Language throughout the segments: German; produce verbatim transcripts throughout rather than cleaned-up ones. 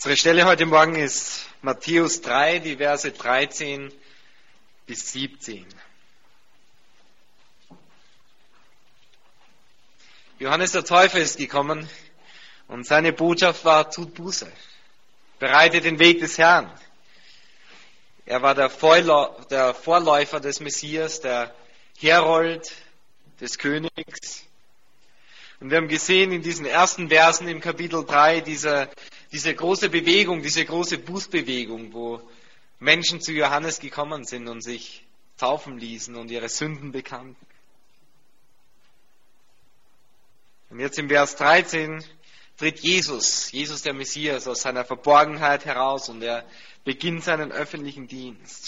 Unsere Stelle heute Morgen ist Matthäus drei, die Verse dreizehn bis siebzehn. Johannes der Täufer ist gekommen und seine Botschaft war: tut Buße, bereitet den Weg des Herrn. Er war der Vorläufer des Messias, der Herold des Königs. Und wir haben gesehen in diesen ersten Versen im Kapitel drei diese, diese große Bewegung, diese große Bußbewegung, wo Menschen zu Johannes gekommen sind und sich taufen ließen und ihre Sünden bekannten. Und jetzt im Vers dreizehn tritt Jesus, Jesus der Messias, aus seiner Verborgenheit heraus und er beginnt seinen öffentlichen Dienst.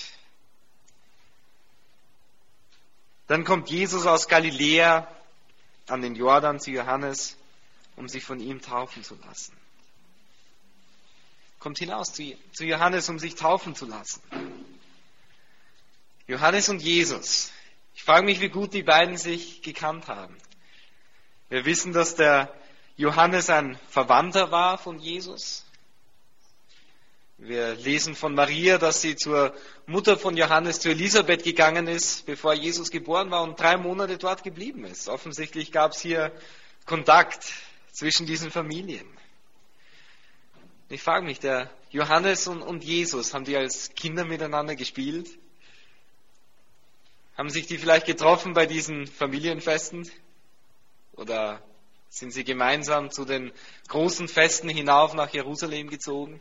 Dann kommt Jesus aus Galiläa an den Jordan zu Johannes, um sich von ihm taufen zu lassen. Kommt hinaus zu, zu Johannes, um sich taufen zu lassen. Johannes und Jesus. Ich frage mich, wie gut die beiden sich gekannt haben. Wir wissen, dass der Johannes ein Verwandter war von Jesus. Wir lesen von Maria, dass sie zur Mutter von Johannes, zu Elisabeth gegangen ist, bevor Jesus geboren war und drei Monate dort geblieben ist. Offensichtlich gab es hier Kontakt zwischen diesen Familien. Ich frage mich, der Johannes und, und Jesus, haben die als Kinder miteinander gespielt? Haben sich die vielleicht getroffen bei diesen Familienfesten? Oder sind sie gemeinsam zu den großen Festen hinauf nach Jerusalem gezogen?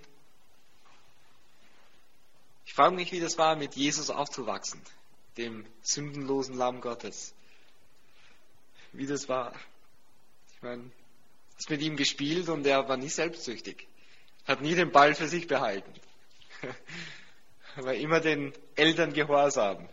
Ich frage mich, wie das war, mit Jesus aufzuwachsen, dem sündenlosen Lamm Gottes. Wie das war. Ich meine, hast mit ihm gespielt und er war nie selbstsüchtig. Hat nie den Ball für sich behalten. Er war immer den Eltern gehorsam.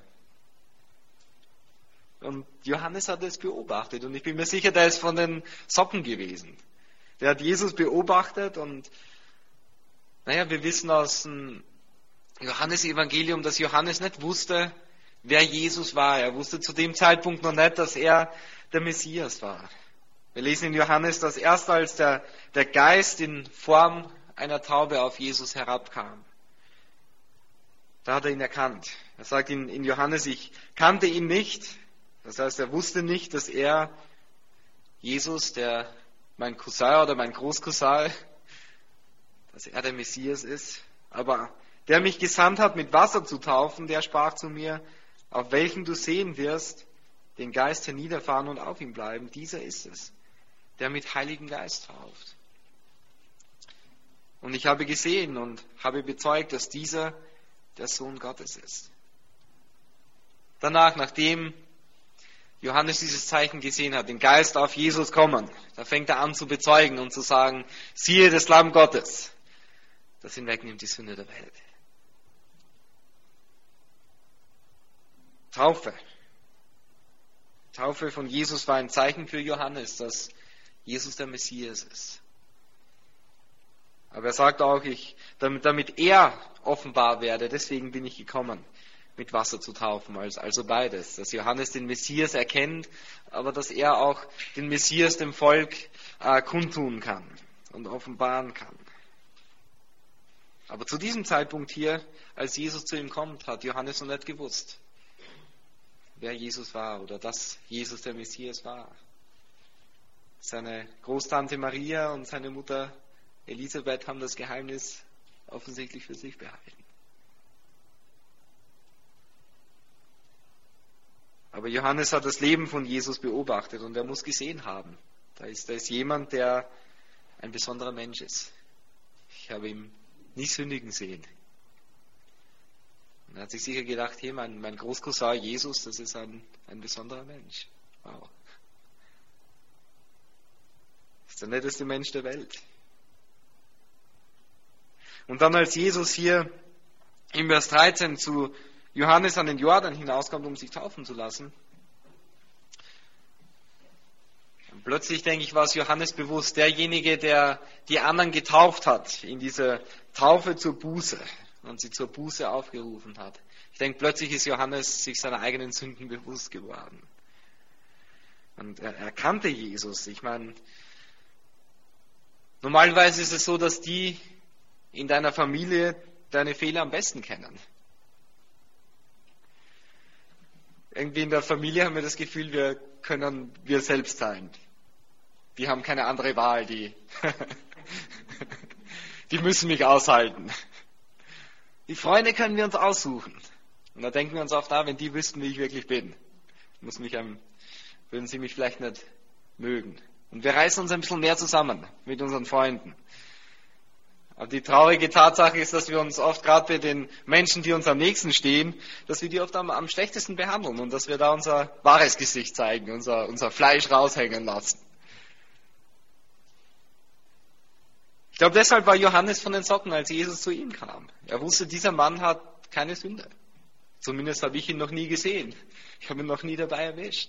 Und Johannes hat es beobachtet und ich bin mir sicher, der ist von den Socken gewesen. Der hat Jesus beobachtet und naja, wir wissen aus dem Johannes-Evangelium, dass Johannes nicht wusste, wer Jesus war. Er wusste zu dem Zeitpunkt noch nicht, dass er der Messias war. Wir lesen in Johannes, dass erst als der, der Geist in Form einer Taube auf Jesus herabkam, da hat er ihn erkannt. Er sagt in, in Johannes, ich kannte ihn nicht. Das heißt, er wusste nicht, dass er, Jesus, der mein Cousin oder mein Großcousin, dass er der Messias ist. Aber der mich gesandt hat, mit Wasser zu taufen, der sprach zu mir: auf welchen du sehen wirst, den Geist herniederfahren und auf ihm bleiben, dieser ist es, der mit Heiligem Geist tauft. Und ich habe gesehen und habe bezeugt, dass dieser der Sohn Gottes ist. Danach, nachdem Johannes dieses Zeichen gesehen hat, den Geist auf Jesus kommen, da fängt er an zu bezeugen und zu sagen: siehe das Lamm Gottes, das hinwegnimmt die Sünde der Welt. Taufe. Taufe von Jesus war ein Zeichen für Johannes, dass Jesus der Messias ist. Aber er sagt auch, ich, damit, damit er offenbar werde, deswegen bin ich gekommen, mit Wasser zu taufen, also beides. Dass Johannes den Messias erkennt, aber dass er auch den Messias dem Volk äh, kundtun kann und offenbaren kann. Aber zu diesem Zeitpunkt hier, als Jesus zu ihm kommt, hat Johannes noch nicht gewusst, wer Jesus war oder dass Jesus der Messias war. Seine Großtante Maria und seine Mutter Elisabeth haben das Geheimnis offensichtlich für sich behalten. Aber Johannes hat das Leben von Jesus beobachtet und er muss gesehen haben. Da ist, da ist jemand, der ein besonderer Mensch ist. Ich habe ihn nie sündigen sehen. Und er hat sich sicher gedacht, hey, mein, mein Großcousin Jesus, das ist ein, ein besonderer Mensch. Wow. Das ist der netteste Mensch der Welt. Und dann, als Jesus hier im Vers dreizehn zu Johannes an den Jordan hinauskommt, um sich taufen zu lassen, und plötzlich, denke ich, war es Johannes bewusst, derjenige, der die anderen getauft hat, in diese Taufe zur Buße und sie zur Buße aufgerufen hat. Ich denke, plötzlich ist Johannes sich seiner eigenen Sünden bewusst geworden. Und er, er kannte Jesus. Ich meine, normalerweise ist es so, dass die, in deiner Familie deine Fehler am besten kennen. Irgendwie in der Familie haben wir das Gefühl, wir können wir selbst sein. Die haben keine andere Wahl, die, die müssen mich aushalten. Die Freunde können wir uns aussuchen. Und da denken wir uns oft, ah, wenn die wüssten, wie ich wirklich bin, muss mich einem, würden sie mich vielleicht nicht mögen. Und wir reißen uns ein bisschen mehr zusammen mit unseren Freunden. Aber die traurige Tatsache ist, dass wir uns oft, gerade bei den Menschen, die uns am nächsten stehen, dass wir die oft am, am schlechtesten behandeln und dass wir da unser wahres Gesicht zeigen, unser, unser Fleisch raushängen lassen. Ich glaube, deshalb war Johannes von den Socken, als Jesus zu ihm kam. Er wusste, dieser Mann hat keine Sünde. Zumindest habe ich ihn noch nie gesehen. Ich habe ihn noch nie dabei erwischt.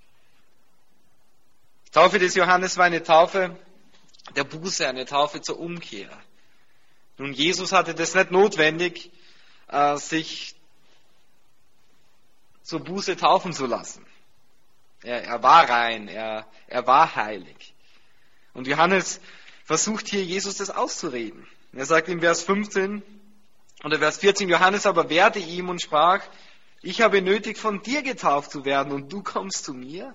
Die Taufe des Johannes war eine Taufe der Buße, eine Taufe zur Umkehr. Nun, Jesus hatte das nicht notwendig, äh, sich zur Buße taufen zu lassen. Er, er war rein, er, er war heilig. Und Johannes versucht hier Jesus das auszureden. Er sagt in Vers fünfzehn oder Vers vierzehn, Johannes aber wehrte ihm und sprach, ich habe nötig, von dir getauft zu werden und du kommst zu mir?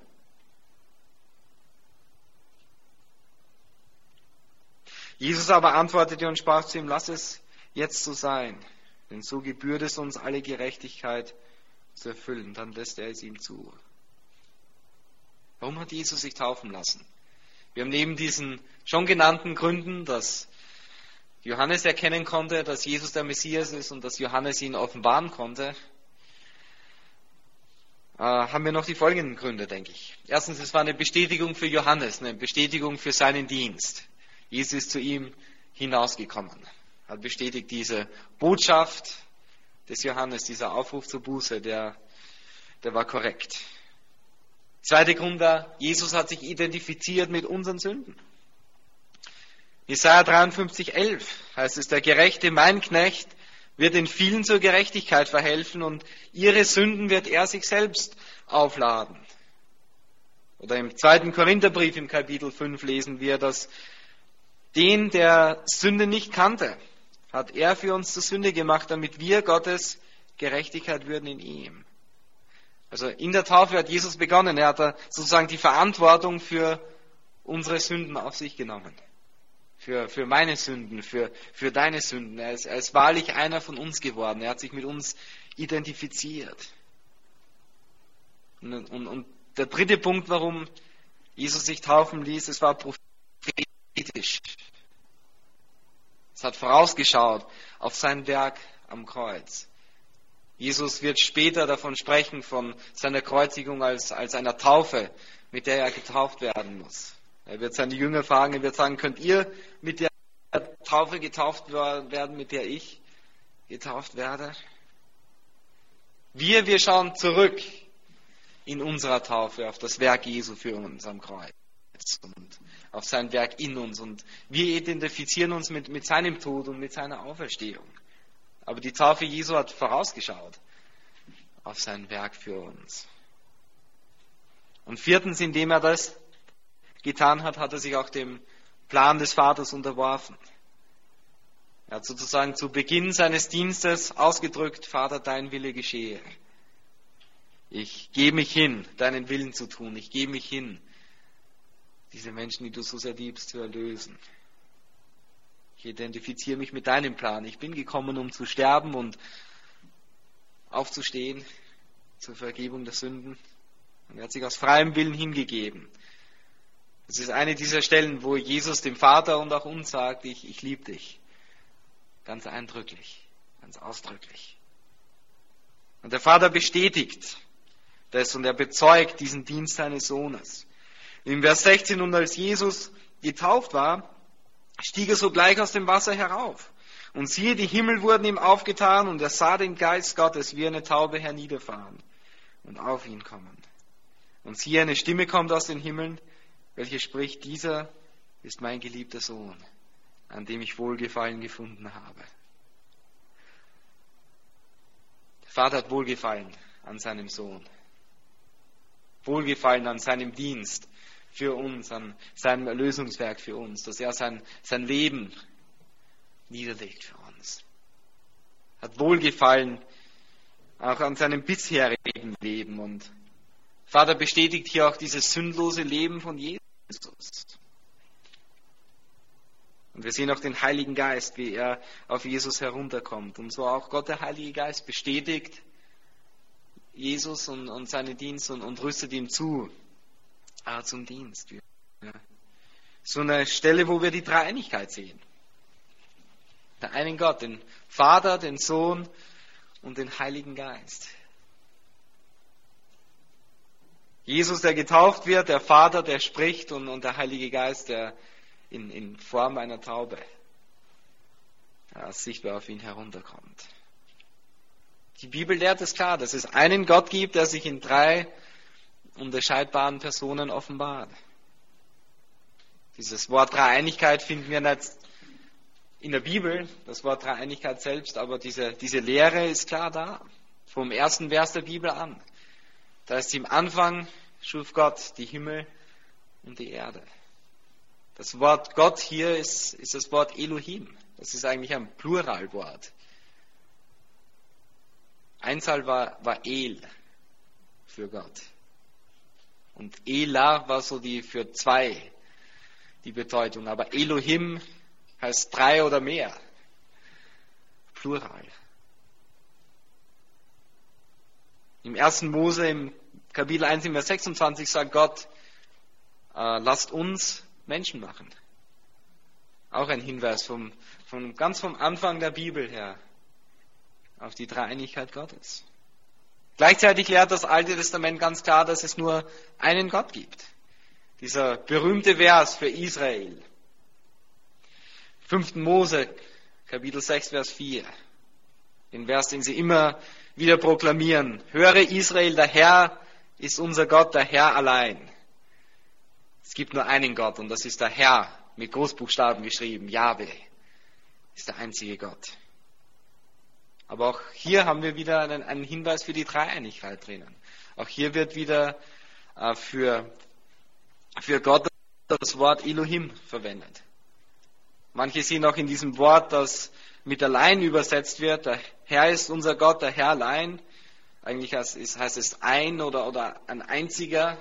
Jesus aber antwortete und sprach zu ihm, lass es jetzt so sein, denn so gebührt es uns, alle Gerechtigkeit zu erfüllen. Dann lässt er es ihm zu. Warum hat Jesus sich taufen lassen? Wir haben neben diesen schon genannten Gründen, dass Johannes erkennen konnte, dass Jesus der Messias ist und dass Johannes ihn offenbaren konnte, äh, haben wir noch die folgenden Gründe, denke ich. Erstens, es war eine Bestätigung für Johannes, eine Bestätigung für seinen Dienst. Jesus ist zu ihm hinausgekommen, hat bestätigt diese Botschaft des Johannes, dieser Aufruf zur Buße, der, der war korrekt. Zweiter Grund war, Jesus hat sich identifiziert mit unseren Sünden. Jesaja dreiundfünfzig, elf heißt es, der Gerechte, mein Knecht, wird den vielen zur Gerechtigkeit verhelfen und ihre Sünden wird er sich selbst aufladen. Oder im zweiten Korintherbrief im Kapitel fünf lesen wir, dass den, der Sünde nicht kannte, hat er für uns zur Sünde gemacht, damit wir Gottes Gerechtigkeit würden in ihm. Also in der Taufe hat Jesus begonnen. Er hat da sozusagen die Verantwortung für unsere Sünden auf sich genommen. Für, für meine Sünden, für, für deine Sünden. Er ist, er ist wahrlich einer von uns geworden. Er hat sich mit uns identifiziert. Und, und, und der dritte Punkt, warum Jesus sich taufen ließ, es war prophetisch. Es hat vorausgeschaut auf sein Werk am Kreuz. Jesus wird später davon sprechen, von seiner Kreuzigung als, als einer Taufe, mit der er getauft werden muss. Er wird seine Jünger fragen, er wird sagen, könnt ihr mit der Taufe getauft werden, mit der ich getauft werde? Wir, wir schauen zurück in unserer Taufe auf das Werk Jesu für uns am Kreuz und auf sein Werk in uns. Und wir identifizieren uns mit, mit seinem Tod und mit seiner Auferstehung. Aber die Taufe Jesu hat vorausgeschaut auf sein Werk für uns. Und viertens, indem er das getan hat, hat er sich auch dem Plan des Vaters unterworfen. Er hat sozusagen zu Beginn seines Dienstes ausgedrückt, Vater, dein Wille geschehe. Ich gebe mich hin, deinen Willen zu tun. Ich gebe mich hin, diese Menschen, die du so sehr liebst, zu erlösen. Ich identifiziere mich mit deinem Plan. Ich bin gekommen, um zu sterben und aufzustehen zur Vergebung der Sünden. Und er hat sich aus freiem Willen hingegeben. Das ist eine dieser Stellen, wo Jesus dem Vater und auch uns sagt, ich, ich liebe dich. Ganz eindrücklich, ganz ausdrücklich. Und der Vater bestätigt das und er bezeugt diesen Dienst seines Sohnes. In Vers sechzehn, und als Jesus getauft war, stieg er sogleich aus dem Wasser herauf. Und siehe, die Himmel wurden ihm aufgetan und er sah den Geist Gottes wie eine Taube herniederfahren und auf ihn kommen. Und siehe, eine Stimme kommt aus den Himmeln, welche spricht, dieser ist mein geliebter Sohn, an dem ich Wohlgefallen gefunden habe. Der Vater hat Wohlgefallen an seinem Sohn. Wohlgefallen an seinem Dienst für uns, an seinem Erlösungswerk für uns, dass er sein, sein Leben niederlegt für uns. Hat Wohlgefallen auch an seinem bisherigen Leben. Und Vater bestätigt hier auch dieses sündlose Leben von Jesus. Und wir sehen auch den Heiligen Geist, wie er auf Jesus herunterkommt. Und so auch Gott, der Heilige Geist, bestätigt Jesus und, und seinen Dienst und, und rüstet ihm zu äh, zum Dienst. Ja. So eine Stelle, wo wir die Dreieinigkeit sehen. Der einen Gott, den Vater, den Sohn und den Heiligen Geist. Jesus, der getauft wird, der Vater, der spricht und, und der Heilige Geist, der in, in Form einer Taube ja, sichtbar auf ihn herunterkommt. Die Bibel lehrt es klar, dass es einen Gott gibt, der sich in drei unterscheidbaren Personen offenbart. Dieses Wort Dreieinigkeit finden wir nicht in der Bibel, das Wort Dreieinigkeit selbst, aber diese, diese Lehre ist klar da, vom ersten Vers der Bibel an. Da ist im Anfang schuf Gott die Himmel und die Erde. Das Wort Gott hier ist, ist das Wort Elohim. Das ist eigentlich ein Pluralwort. Einzahl war, war El für Gott. Und Elah war so die für zwei die Bedeutung. Aber Elohim heißt drei oder mehr. Plural. Im ersten Mose, im Kapitel eins, im Vers sechsundzwanzig, sagt Gott, äh, lasst uns Menschen machen. Auch ein Hinweis vom, vom, ganz vom Anfang der Bibel her auf die Dreieinigkeit Gottes. Gleichzeitig lehrt das Alte Testament ganz klar, dass es nur einen Gott gibt. Dieser berühmte Vers für Israel. fünften Mose, Kapitel sechs, Vers vier. Den Vers, den sie immer wieder proklamieren. Höre Israel, der Herr ist unser Gott, der Herr allein. Es gibt nur einen Gott und das ist der Herr, mit Großbuchstaben geschrieben. Jahwe ist der einzige Gott. Aber auch hier haben wir wieder einen, einen Hinweis für die Dreieinigkeit drinnen. Auch hier wird wieder äh, für, für Gott das Wort Elohim verwendet. Manche sehen auch in diesem Wort, das mit allein übersetzt wird, der Herr ist unser Gott, der Herr allein. Eigentlich heißt es, heißt es ein oder, oder ein einziger.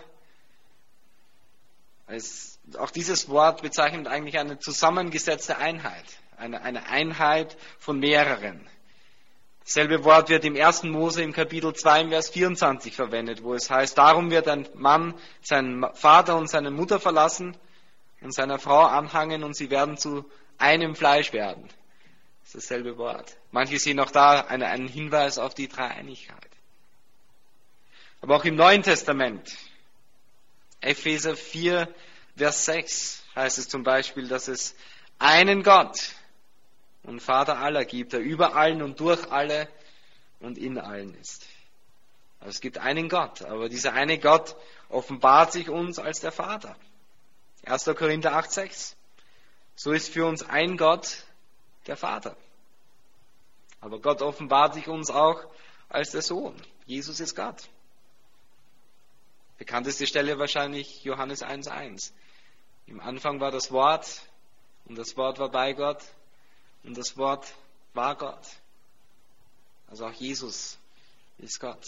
Es, auch dieses Wort bezeichnet eigentlich eine zusammengesetzte Einheit. Eine, eine Einheit von mehreren. Dasselbe Wort wird im ersten Mose im Kapitel zwei im Vers vierundzwanzig verwendet, wo es heißt, darum wird ein Mann seinen Vater und seine Mutter verlassen und seiner Frau anhangen und sie werden zu einem Fleisch werden. Das ist dasselbe Wort. Manche sehen auch da eine, einen Hinweis auf die Dreieinigkeit. Aber auch im Neuen Testament, Epheser vier, Vers sechs, heißt es zum Beispiel, dass es einen Gott und Vater aller gibt, der über allen und durch alle und in allen ist. Also es gibt einen Gott, aber dieser eine Gott offenbart sich uns als der Vater. erster Korinther acht, sechs. So ist für uns ein Gott der Vater. Aber Gott offenbart sich uns auch als der Sohn. Jesus ist Gott. Bekannteste Stelle wahrscheinlich Johannes eins, eins. Im Anfang war das Wort und das Wort war bei Gott und das Wort war Gott. Also auch Jesus ist Gott.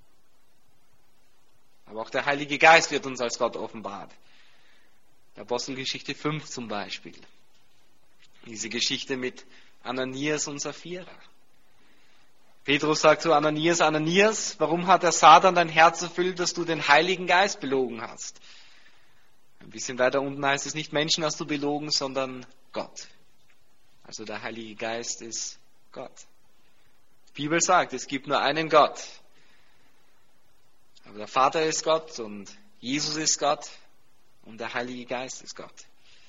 Aber auch der Heilige Geist wird uns als Gott offenbart. Apostelgeschichte fünf zum Beispiel. Diese Geschichte mit Ananias und Sapphira. Petrus sagt zu Ananias, Ananias, warum hat der Satan dein Herz erfüllt, dass du den Heiligen Geist belogen hast? Ein bisschen weiter unten heißt es, nicht Menschen hast du belogen, sondern Gott. Also der Heilige Geist ist Gott. Die Bibel sagt, es gibt nur einen Gott. Aber der Vater ist Gott und Jesus ist Gott und der Heilige Geist ist Gott.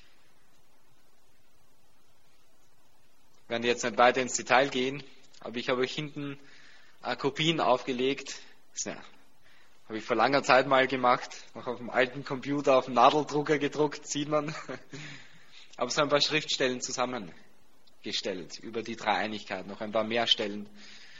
Wir werden jetzt nicht weiter ins Detail gehen, aber ich habe euch hinten äh, Kopien aufgelegt. Das ja, habe ich vor langer Zeit mal gemacht, noch auf dem alten Computer, auf dem Nadeldrucker gedruckt, sieht man. Aber so ein paar Schriftstellen zusammengestellt über die Dreieinigkeit, noch ein paar mehr Stellen,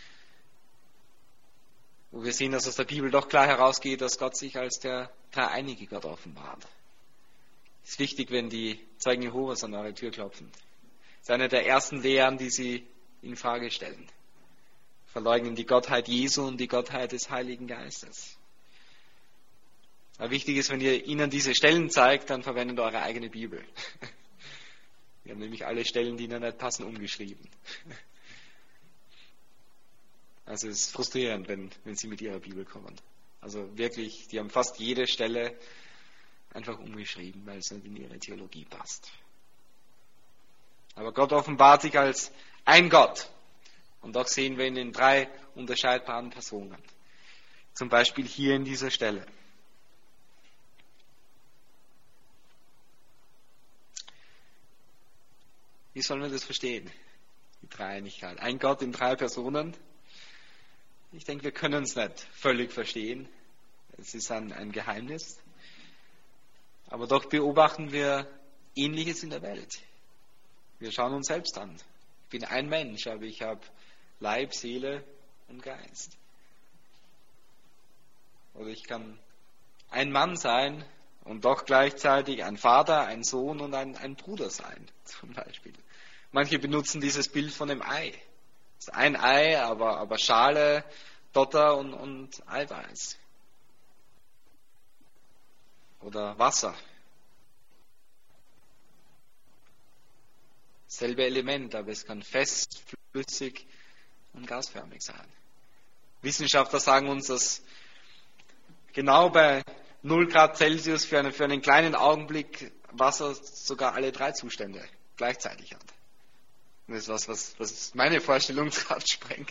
wo wir sehen, dass aus der Bibel doch klar herausgeht, dass Gott sich als der dreieinige Gott offenbart. Es ist wichtig, wenn die Zeugen Jehovas an eure Tür klopfen. Das ist eine der ersten Lehren, die sie in Frage stellen. Verleugnen die Gottheit Jesu und die Gottheit des Heiligen Geistes. Aber wichtig ist, wenn ihr ihnen diese Stellen zeigt, dann verwendet eure eigene Bibel. Wir haben nämlich alle Stellen, die ihnen nicht passen, umgeschrieben. Also es ist frustrierend, wenn, wenn sie mit ihrer Bibel kommen. Also wirklich, die haben fast jede Stelle einfach umgeschrieben, weil es nicht in ihre Theologie passt. Aber Gott offenbart sich als ein Gott. Und auch sehen wir ihn in drei unterscheidbaren Personen. Zum Beispiel hier in dieser Stelle. Wie sollen wir das verstehen? Die Dreieinigkeit. Ein Gott in drei Personen. Ich denke, wir können es nicht völlig verstehen. Es ist ein, ein Geheimnis. Aber doch beobachten wir Ähnliches in der Welt. Wir schauen uns selbst an. Ich bin ein Mensch, aber ich habe Leib, Seele und Geist. Oder ich kann ein Mann sein und doch gleichzeitig ein Vater, ein Sohn und ein, ein Bruder sein, zum Beispiel. Manche benutzen dieses Bild von dem Ei. Es ist ein Ei, aber, aber Schale, Dotter und, und Eiweiß. Oder Wasser. Selbe Element, aber es kann fest, flüssig und gasförmig sein. Wissenschaftler sagen uns, dass genau bei null Grad Celsius für einen, für einen kleinen Augenblick Wasser sogar alle drei Zustände gleichzeitig hat. Und das ist was, was, was meine Vorstellungskraft sprengt.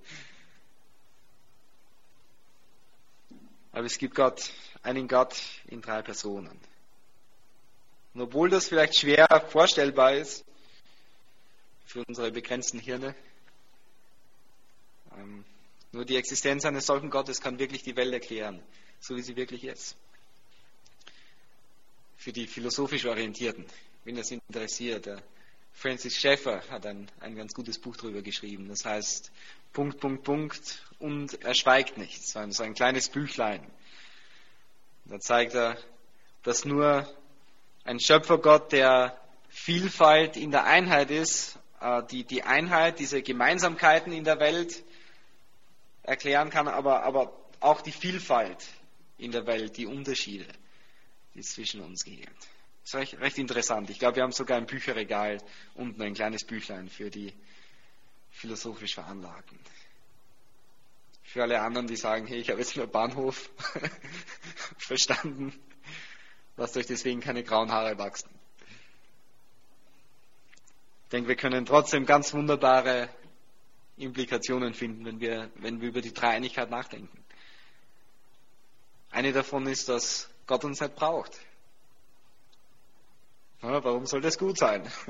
Aber es gibt Gott, einen Gott in drei Personen. Und obwohl das vielleicht schwer vorstellbar ist für unsere begrenzten Hirne, ähm, nur die Existenz eines solchen Gottes kann wirklich die Welt erklären, so wie sie wirklich ist. Für die philosophisch Orientierten, wenn das interessiert, der Francis Schaeffer hat ein, ein ganz gutes Buch darüber geschrieben. Das heißt Punkt, Punkt, Punkt und er schweigt nicht. So ein, so ein kleines Büchlein. Da zeigt er, dass nur ein Schöpfergott, der Vielfalt in der Einheit ist, äh, die, die Einheit, diese Gemeinsamkeiten in der Welt erklären kann, aber, aber auch die Vielfalt in der Welt, die Unterschiede, die es zwischen uns gibt. Das ist recht, recht interessant. Ich glaube, wir haben sogar ein Bücherregal unten, ein kleines Büchlein für die philosophisch Veranlagten. Für alle anderen, die sagen, hey, ich habe jetzt nur Bahnhof verstanden, lasst euch deswegen keine grauen Haare wachsen. Ich denke, wir können trotzdem ganz wunderbare Implikationen finden, wenn wir, wenn wir über die Dreieinigkeit nachdenken. Eine davon ist, dass Gott uns nicht braucht. Ja, warum soll das gut sein? Das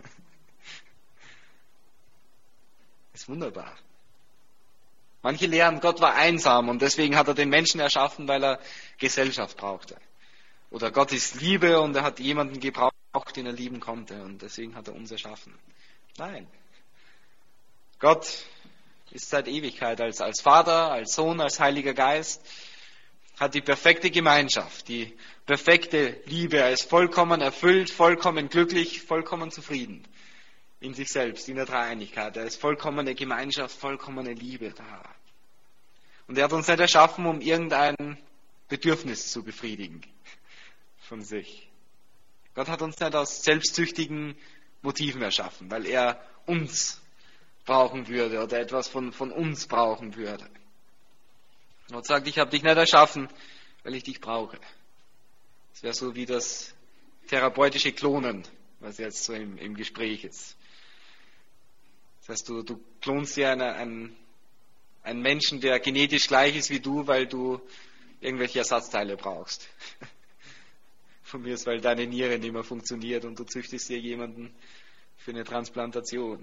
ist wunderbar. Manche lehren, Gott war einsam und deswegen hat er den Menschen erschaffen, weil er Gesellschaft brauchte. Oder Gott ist Liebe und er hat jemanden gebraucht, den er lieben konnte und deswegen hat er uns erschaffen. Nein. Gott ist seit Ewigkeit als, als Vater, als Sohn, als Heiliger Geist, hat die perfekte Gemeinschaft, die perfekte Liebe. Er ist vollkommen erfüllt, vollkommen glücklich, vollkommen zufrieden in sich selbst, in der Dreieinigkeit. Er ist vollkommene Gemeinschaft, vollkommene Liebe da. Und er hat uns nicht erschaffen, um irgendein Bedürfnis zu befriedigen von sich. Gott hat uns nicht aus selbstsüchtigen Motiven erschaffen, weil er uns brauchen würde oder etwas von, von uns brauchen würde. Gott sagt, ich habe dich nicht erschaffen, weil ich dich brauche. Das wäre so wie das therapeutische Klonen, was jetzt so im, im Gespräch ist. Das heißt, du, du klonst dir eine, einen, einen Menschen, der genetisch gleich ist wie du, weil du irgendwelche Ersatzteile brauchst. Von mir ist, weil deine Niere nicht mehr funktioniert und du züchtest dir jemanden für eine Transplantation.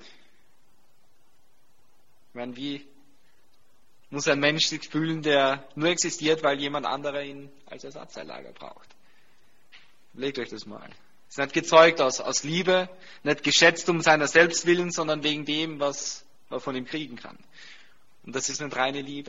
Ich meine, wie muss ein Mensch sich fühlen, der nur existiert, weil jemand anderer ihn als Ersatzteillager braucht? Legt euch das mal. Ist nicht gezeugt aus, aus Liebe, nicht geschätzt um seiner selbst willen, sondern wegen dem, was man von ihm kriegen kann. Und das ist nicht reine Liebe.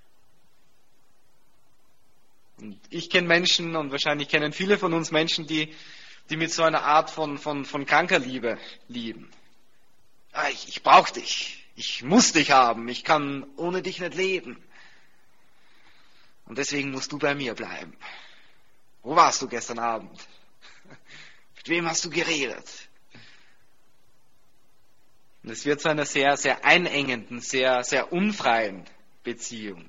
Und ich kenne Menschen, und wahrscheinlich kennen viele von uns Menschen, die, die mit so einer Art von, von, von kranker Liebe lieben. Ah, ich ich brauche dich. Ich muss dich haben. Ich kann ohne dich nicht leben. Und deswegen musst du bei mir bleiben. Wo warst du gestern Abend? Mit wem hast du geredet? Und es wird zu einer sehr, sehr einengenden, sehr, sehr unfreien Beziehung.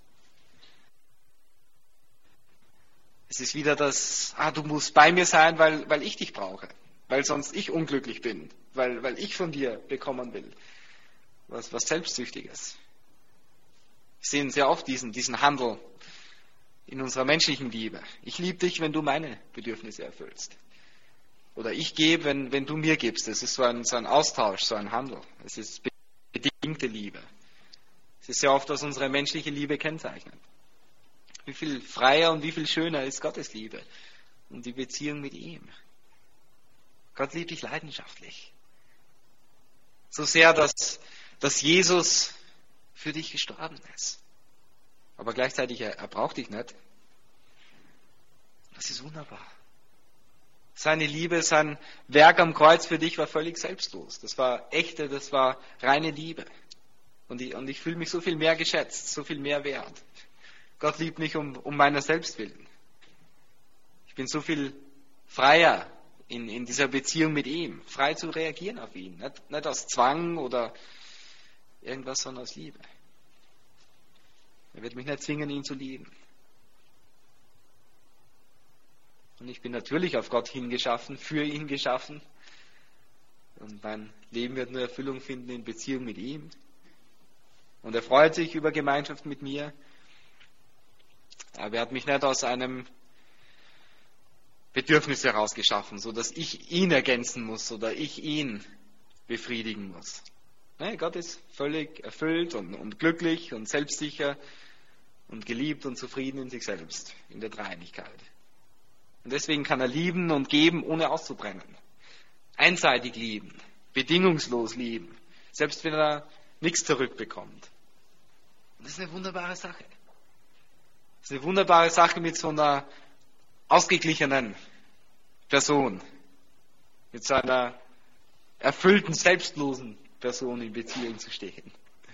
Es ist wieder das, ah, du musst bei mir sein, weil, weil ich dich brauche, weil sonst ich unglücklich bin, weil, weil ich von dir bekommen will. Was, was Selbstsüchtiges. Wir sehen sehr oft diesen, diesen Handel in unserer menschlichen Liebe. Ich liebe dich, wenn du meine Bedürfnisse erfüllst. Oder ich gebe, wenn, wenn du mir gibst. Es ist so ein, so ein Austausch, so ein Handel. Es ist bedingte Liebe. Es ist sehr oft, was unsere menschliche Liebe kennzeichnet. Wie viel freier und wie viel schöner ist Gottes Liebe und die Beziehung mit ihm. Gott liebt dich leidenschaftlich. So sehr, dass, dass Jesus für dich gestorben ist. Aber gleichzeitig, er, er braucht dich nicht. Das ist wunderbar. Seine Liebe, sein Werk am Kreuz für dich war völlig selbstlos. Das war echte, das war reine Liebe. Und ich, und ich fühle mich so viel mehr geschätzt, so viel mehr wert. Gott liebt mich um, um meiner selbst willen. Ich bin so viel freier in, in dieser Beziehung mit ihm, frei zu reagieren auf ihn. Nicht, nicht aus Zwang oder irgendwas, sondern aus Liebe. Er wird mich nicht zwingen, ihn zu lieben. Und ich bin natürlich auf Gott hingeschaffen, für ihn geschaffen. Und mein Leben wird nur Erfüllung finden in Beziehung mit ihm. Und er freut sich über Gemeinschaft mit mir. Aber er hat mich nicht aus einem Bedürfnis heraus geschaffen, so dass ich ihn ergänzen muss oder ich ihn befriedigen muss. Nein, Gott ist völlig erfüllt und, und glücklich und selbstsicher und geliebt und zufrieden in sich selbst, in der Dreieinigkeit. Und deswegen kann er lieben und geben, ohne auszubrennen. Einseitig lieben, bedingungslos lieben, selbst wenn er nichts zurückbekommt. Und das ist eine wunderbare Sache. Das ist eine wunderbare Sache, mit so einer ausgeglichenen Person, mit so einer erfüllten, selbstlosen Person in Beziehung zu stehen.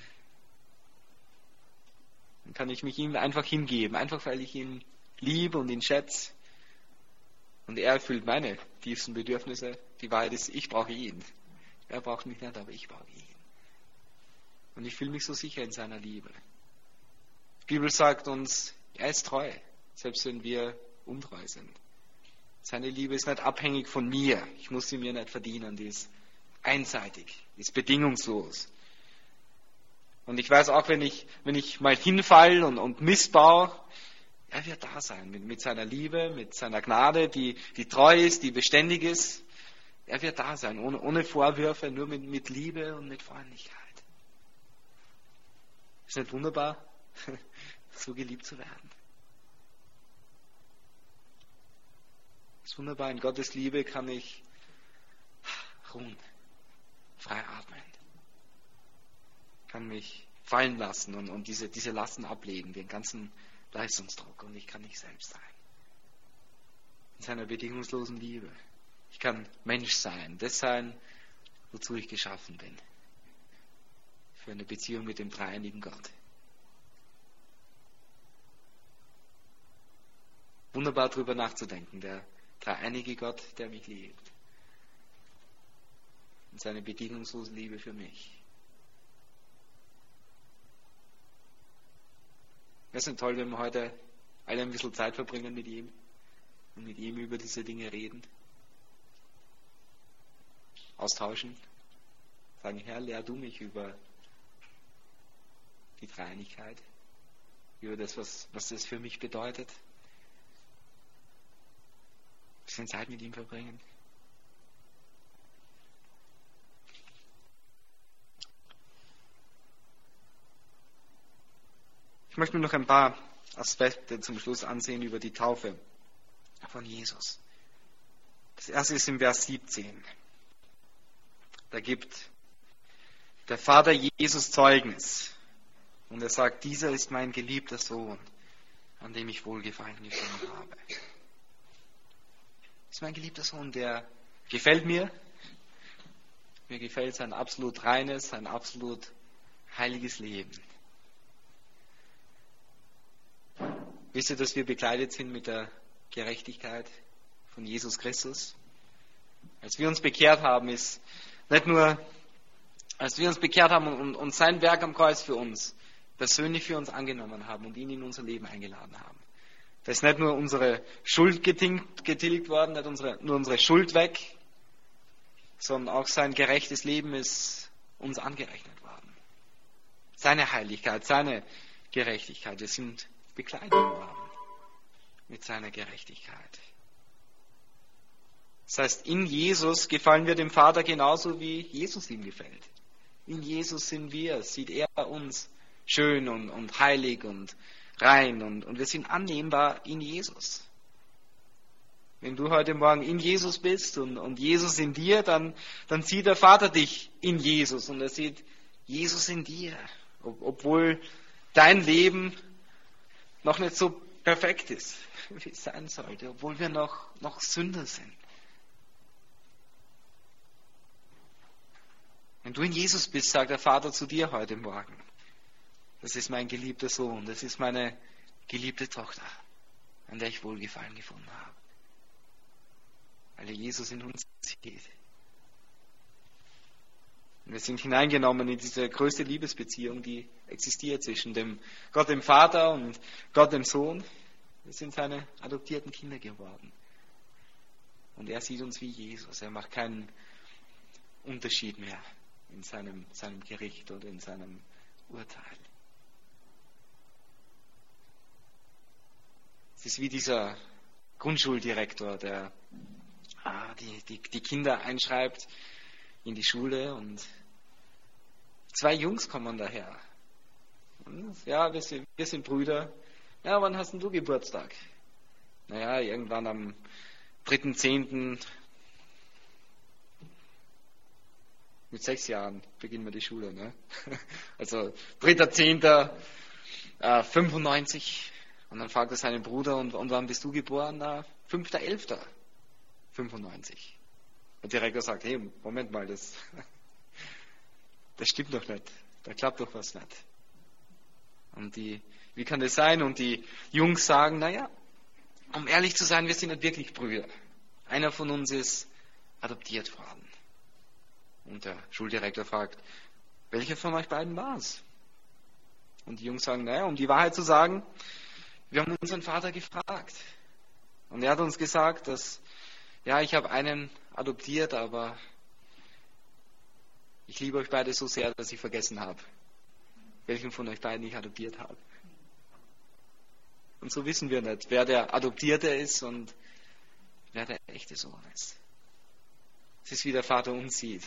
Dann kann ich mich ihm einfach hingeben, einfach weil ich ihn liebe und ihn schätze. Und er erfüllt meine tiefsten Bedürfnisse. Die Wahrheit ist, ich brauche ihn. Er braucht mich nicht, aber ich brauche ihn. Und ich fühle mich so sicher in seiner Liebe. Die Bibel sagt uns, er ist treu, selbst wenn wir untreu sind. Seine Liebe ist nicht abhängig von mir. Ich muss sie mir nicht verdienen. Die ist einseitig, die ist bedingungslos. Und ich weiß auch, wenn ich, wenn ich mal hinfall und, und missbaue, er wird da sein, mit, mit seiner Liebe, mit seiner Gnade, die, die treu ist, die beständig ist. Er wird da sein, ohne, ohne Vorwürfe, nur mit, mit Liebe und mit Freundlichkeit. Ist nicht wunderbar, so geliebt zu werden? Ist wunderbar, in Gottes Liebe kann ich ruhen, frei atmen, kann mich fallen lassen und, und diese, diese Lasten ablegen, den ganzen Leistungsdruck, und ich kann ich selbst sein. In seiner bedingungslosen Liebe. Ich kann Mensch sein, das sein, wozu ich geschaffen bin. Für eine Beziehung mit dem dreieinigen Gott. Wunderbar darüber nachzudenken, der dreieinige Gott, der mich liebt. Und seine bedingungslose Liebe für mich. Es ist toll, wenn wir heute alle ein bisschen Zeit verbringen mit ihm und mit ihm über diese Dinge reden, austauschen, sagen, Herr, lehr du mich über die Dreieinigkeit, über das, was, was das für mich bedeutet. Ein bisschen Zeit mit ihm verbringen. Ich möchte mir noch ein paar Aspekte zum Schluss ansehen über die Taufe von Jesus. Das erste ist im Vers siebzehn. Da gibt der Vater Jesus Zeugnis. Und er sagt, dieser ist mein geliebter Sohn, an dem ich Wohlgefallen gefunden habe. Das ist mein geliebter Sohn, der gefällt mir, Mir gefällt sein absolut reines, sein absolut heiliges Leben. Wisst ihr, dass wir bekleidet sind mit der Gerechtigkeit von Jesus Christus? Als wir uns bekehrt haben, ist nicht nur, als wir uns bekehrt haben und, und sein Werk am Kreuz für uns persönlich für uns angenommen haben und ihn in unser Leben eingeladen haben. Da ist nicht nur unsere Schuld getilgt, getilgt worden, nicht unsere, nur unsere Schuld weg, sondern auch sein gerechtes Leben ist uns angerechnet worden. Seine Heiligkeit, seine Gerechtigkeit, wir sind bekleidet worden mit seiner Gerechtigkeit. Das heißt, in Jesus gefallen wir dem Vater genauso, wie Jesus ihm gefällt. In Jesus sind wir, sieht er uns schön und, und heilig und rein und, und wir sind annehmbar in Jesus. Wenn du heute Morgen in Jesus bist und, und Jesus in dir, dann, dann sieht der Vater dich in Jesus und er sieht Jesus in dir, ob, obwohl dein Leben noch nicht so perfekt ist, wie es sein sollte, obwohl wir noch, noch Sünder sind. Wenn du in Jesus bist, sagt der Vater zu dir heute Morgen, das ist mein geliebter Sohn, das ist meine geliebte Tochter, an der ich Wohlgefallen gefunden habe. Weil er Jesus in uns sieht. Und wir sind hineingenommen in diese größte Liebesbeziehung, die existiert zwischen dem Gott dem Vater und Gott dem Sohn. Wir sind seine adoptierten Kinder geworden. Und er sieht uns wie Jesus. Er macht keinen Unterschied mehr in seinem, seinem Gericht oder in seinem Urteil. Es ist wie dieser Grundschuldirektor, der ah, die, die, die Kinder einschreibt in die Schule und zwei Jungs kommen daher. Und, ja, wir sind, wir sind Brüder. Ja, wann hast denn du Geburtstag? Naja, irgendwann am dritten zehnten Mit sechs Jahren beginnen wir die Schule. Ne? Also dritter zehnter Äh, fünfundneunzig. Und dann fragt er seinen Bruder, und, und wann bist du geboren? Na, fünfter elfter fünfundneunzig. Der Direktor sagt, hey, Moment mal, das, das stimmt doch nicht. Da klappt doch was nicht. Und die, wie kann das sein? Und die Jungs sagen, naja, um ehrlich zu sein, wir sind nicht wirklich Brüder. Einer von uns ist adoptiert worden. Und der Schuldirektor fragt, welcher von euch beiden war es? Und die Jungs sagen, naja, um die Wahrheit zu sagen, wir haben unseren Vater gefragt. Und er hat uns gesagt, dass, ja, ich habe einen adoptiert, aber ich liebe euch beide so sehr, dass ich vergessen habe, welchen von euch beiden ich adoptiert habe. Und so wissen wir nicht, wer der Adoptierte ist und wer der echte Sohn ist. Es ist, wie der Vater uns sieht.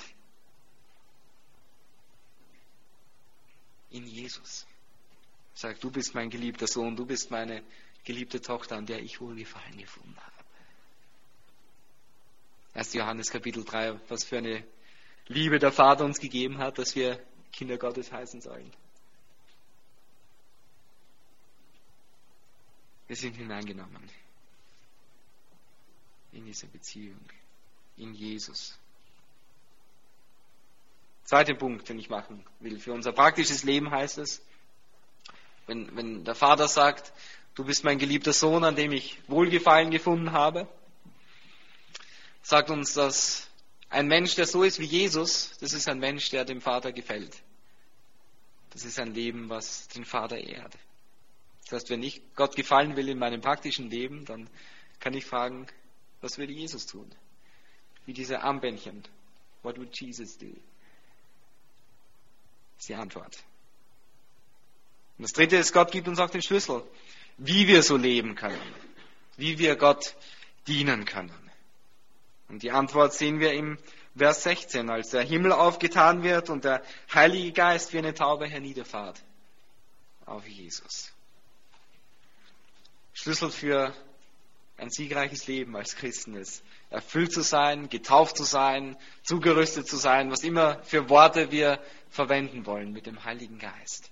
In Jesus. Er sagt, du bist mein geliebter Sohn, du bist meine geliebte Tochter, an der ich Wohlgefallen gefunden habe. erster Johannes Kapitel drei, was für eine Liebe der Vater uns gegeben hat, dass wir Kinder Gottes heißen sollen. Wir sind hineingenommen in diese Beziehung, in Jesus. Zweiter Punkt, den ich machen will. Für unser praktisches Leben heißt es, wenn, wenn der Vater sagt, du bist mein geliebter Sohn, an dem ich Wohlgefallen gefunden habe, sagt uns, dass ein Mensch, der so ist wie Jesus, das ist ein Mensch, der dem Vater gefällt. Das ist ein Leben, was den Vater ehrt. Das heißt, wenn ich Gott gefallen will in meinem praktischen Leben, dann kann ich fragen, was würde Jesus tun? Wie diese Armbändchen. What would Jesus do? Das ist die Antwort. Und das Dritte ist, Gott gibt uns auch den Schlüssel, wie wir so leben können, wie wir Gott dienen können. Und die Antwort sehen wir im Vers sechzehn, als der Himmel aufgetan wird und der Heilige Geist wie eine Taube herniederfährt auf Jesus. Schlüssel für ein siegreiches Leben als Christen ist, erfüllt zu sein, getauft zu sein, zugerüstet zu sein, was immer für Worte wir verwenden wollen mit dem Heiligen Geist.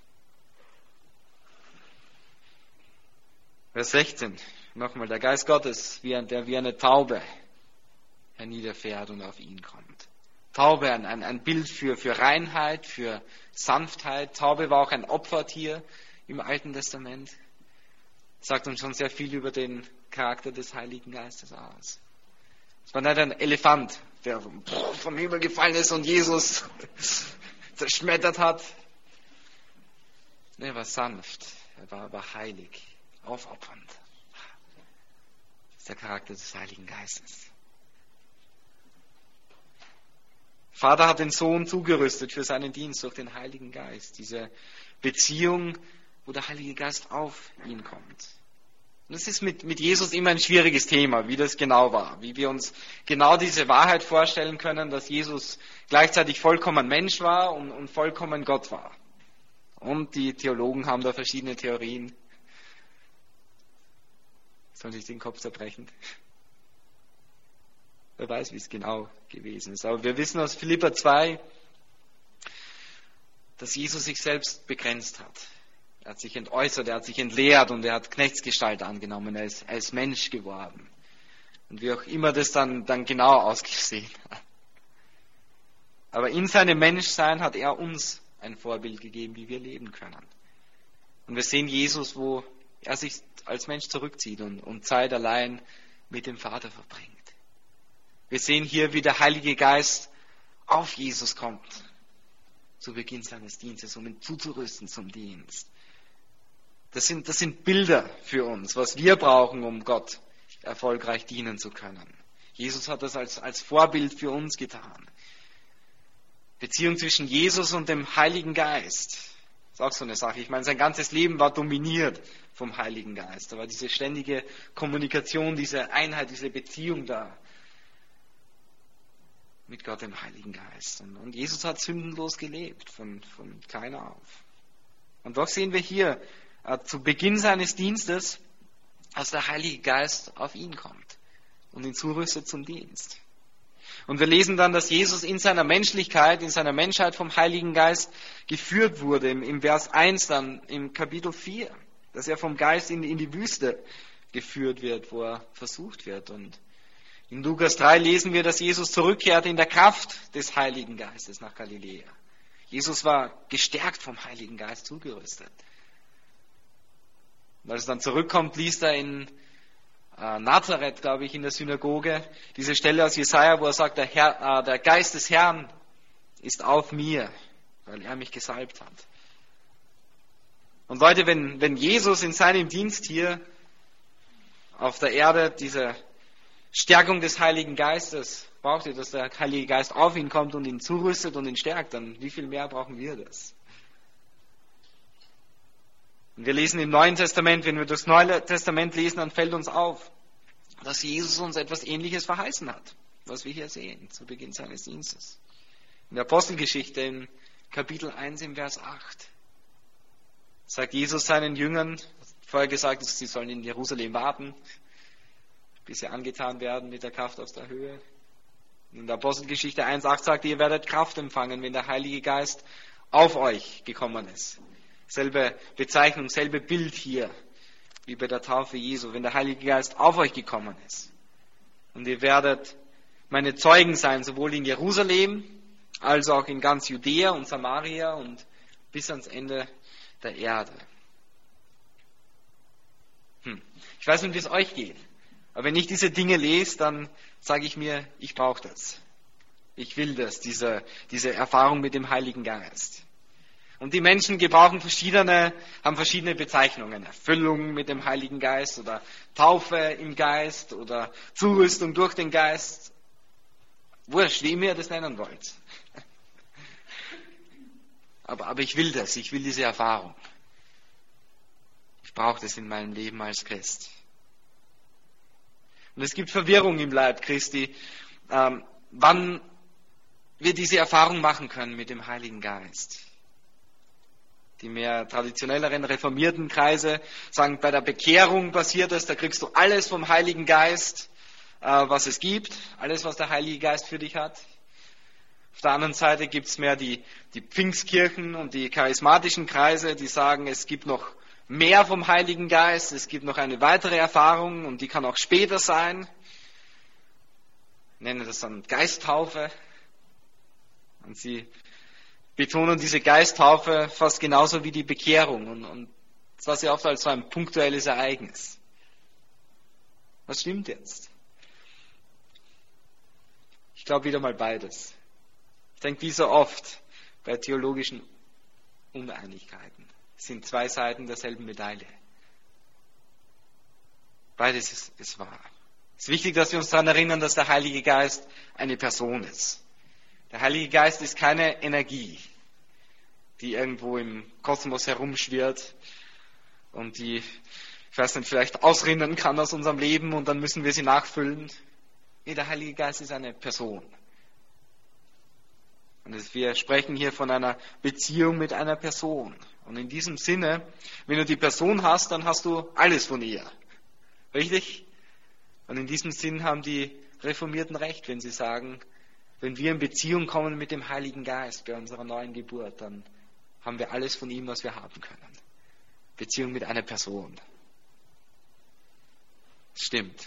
Vers sechzehn, nochmal, der Geist Gottes, wie ein, der wie eine Taube herniederfährt und auf ihn kommt. Taube ein, ein, ein Bild für, für Reinheit, für Sanftheit. Taube war auch ein Opfertier im Alten Testament. Das sagt uns schon sehr viel über den Charakter des Heiligen Geistes aus. Es war nicht ein Elefant, der vom Himmel gefallen ist und Jesus zerschmettert hat. Er war sanft, er war aber heilig, aufopfernd. Das ist der Charakter des Heiligen Geistes. Vater hat den Sohn zugerüstet für seinen Dienst durch den Heiligen Geist. Diese Beziehung, wo der Heilige Geist auf ihn kommt. Und das ist mit, mit Jesus immer ein schwieriges Thema, wie das genau war. Wie wir uns genau diese Wahrheit vorstellen können, dass Jesus gleichzeitig vollkommen Mensch war und, und vollkommen Gott war. Und die Theologen haben da verschiedene Theorien. Soll ich den Kopf zerbrechen? Wer weiß, wie es genau gewesen ist. Aber wir wissen aus Philipper zwei, dass Jesus sich selbst begrenzt hat. Er hat sich entäußert, er hat sich entleert und er hat Knechtsgestalt angenommen. Er ist, er ist Mensch geworden. Und wie auch immer das dann, dann genau ausgesehen hat. Aber in seinem Menschsein hat er uns ein Vorbild gegeben, wie wir leben können. Und wir sehen Jesus, wo er sich als Mensch zurückzieht und, und Zeit allein mit dem Vater verbringt. Wir sehen hier, wie der Heilige Geist auf Jesus kommt, zu Beginn seines Dienstes, um ihn zuzurüsten zum Dienst. Das sind, das sind Bilder für uns, was wir brauchen, um Gott erfolgreich dienen zu können. Jesus hat das als, als Vorbild für uns getan. Beziehung zwischen Jesus und dem Heiligen Geist. Das ist auch so eine Sache. Ich meine, sein ganzes Leben war dominiert vom Heiligen Geist. Da war diese ständige Kommunikation, diese Einheit, diese Beziehung da mit Gott, dem Heiligen Geist. Und, und Jesus hat sündenlos gelebt, von, von klein auf. Und doch sehen wir hier, äh, zu Beginn seines Dienstes, dass der Heilige Geist auf ihn kommt und ihn zurüstet zum Dienst. Und wir lesen dann, dass Jesus in seiner Menschlichkeit, in seiner Menschheit vom Heiligen Geist geführt wurde, im, im Vers eins dann, im Kapitel vier, dass er vom Geist in, in die Wüste geführt wird, wo er versucht wird. Und in Lukas drei lesen wir, dass Jesus zurückkehrte in der Kraft des Heiligen Geistes nach Galiläa. Jesus war gestärkt vom Heiligen Geist zugerüstet. Und als er dann zurückkommt, liest er in äh, Nazareth, glaube ich, in der Synagoge, diese Stelle aus Jesaja, wo er sagt, der, Herr, äh, der Geist des Herrn ist auf mir, weil er mich gesalbt hat. Und Leute, wenn, wenn Jesus in seinem Dienst hier auf der Erde diese Stärkung des Heiligen Geistes braucht, dass der Heilige Geist auf ihn kommt und ihn zurüstet und ihn stärkt, dann wie viel mehr brauchen wir das? Und wir lesen im Neuen Testament, wenn wir das Neue Testament lesen, dann fällt uns auf, dass Jesus uns etwas Ähnliches verheißen hat, was wir hier sehen, zu Beginn seines Dienstes. In der Apostelgeschichte, in Kapitel eins, im Vers acht, sagt Jesus seinen Jüngern, vorher gesagt, sie sollen in Jerusalem warten, bis sie angetan werden mit der Kraft aus der Höhe. In der Apostelgeschichte eins acht sagt, ihr werdet Kraft empfangen, wenn der Heilige Geist auf euch gekommen ist. Selbe Bezeichnung, selbe Bild hier, wie bei der Taufe Jesu, wenn der Heilige Geist auf euch gekommen ist. Und ihr werdet meine Zeugen sein, sowohl in Jerusalem, als auch in ganz Judäa und Samaria und bis ans Ende der Erde. Hm. Ich weiß nicht, wie es euch geht. Aber wenn ich diese Dinge lese, dann sage ich mir, ich brauche das. Ich will das, diese, diese Erfahrung mit dem Heiligen Geist. Und die Menschen gebrauchen verschiedene, haben verschiedene Bezeichnungen. Erfüllung mit dem Heiligen Geist oder Taufe im Geist oder Zurüstung durch den Geist. Wurscht, wie immer ihr das nennen wollt. Aber, aber ich will das, ich will diese Erfahrung. Ich brauche das in meinem Leben als Christ. Und es gibt Verwirrung im Leib Christi, ähm, wann wir diese Erfahrung machen können mit dem Heiligen Geist. Die mehr traditionelleren, reformierten Kreise sagen, bei der Bekehrung passiert das, da kriegst du alles vom Heiligen Geist, äh, was es gibt, alles, was der Heilige Geist für dich hat. Auf der anderen Seite gibt es mehr die, die Pfingstkirchen und die charismatischen Kreise, die sagen, es gibt noch mehr vom Heiligen Geist, es gibt noch eine weitere Erfahrung und die kann auch später sein. Ich nenne das dann Geisttaufe. Und sie betonen diese Geisttaufe fast genauso wie die Bekehrung. Und, und das war sehr oft als so ein punktuelles Ereignis. Was stimmt jetzt? Ich glaube wieder mal beides. Ich denke, wie so oft bei theologischen Uneinigkeiten sind zwei Seiten derselben Medaille. Beides ist, ist wahr. Es ist wichtig, dass wir uns daran erinnern, dass der Heilige Geist eine Person ist. Der Heilige Geist ist keine Energie, die irgendwo im Kosmos herumschwirrt und die, ich weiß nicht, vielleicht ausrinnen kann aus unserem Leben und dann müssen wir sie nachfüllen. Nee, der Heilige Geist ist eine Person. Und wir sprechen hier von einer Beziehung mit einer Person. Und in diesem Sinne, wenn du die Person hast, dann hast du alles von ihr. Richtig? Und in diesem Sinn haben die Reformierten recht, wenn sie sagen, wenn wir in Beziehung kommen mit dem Heiligen Geist bei unserer neuen Geburt, dann haben wir alles von ihm, was wir haben können. Beziehung mit einer Person. Stimmt.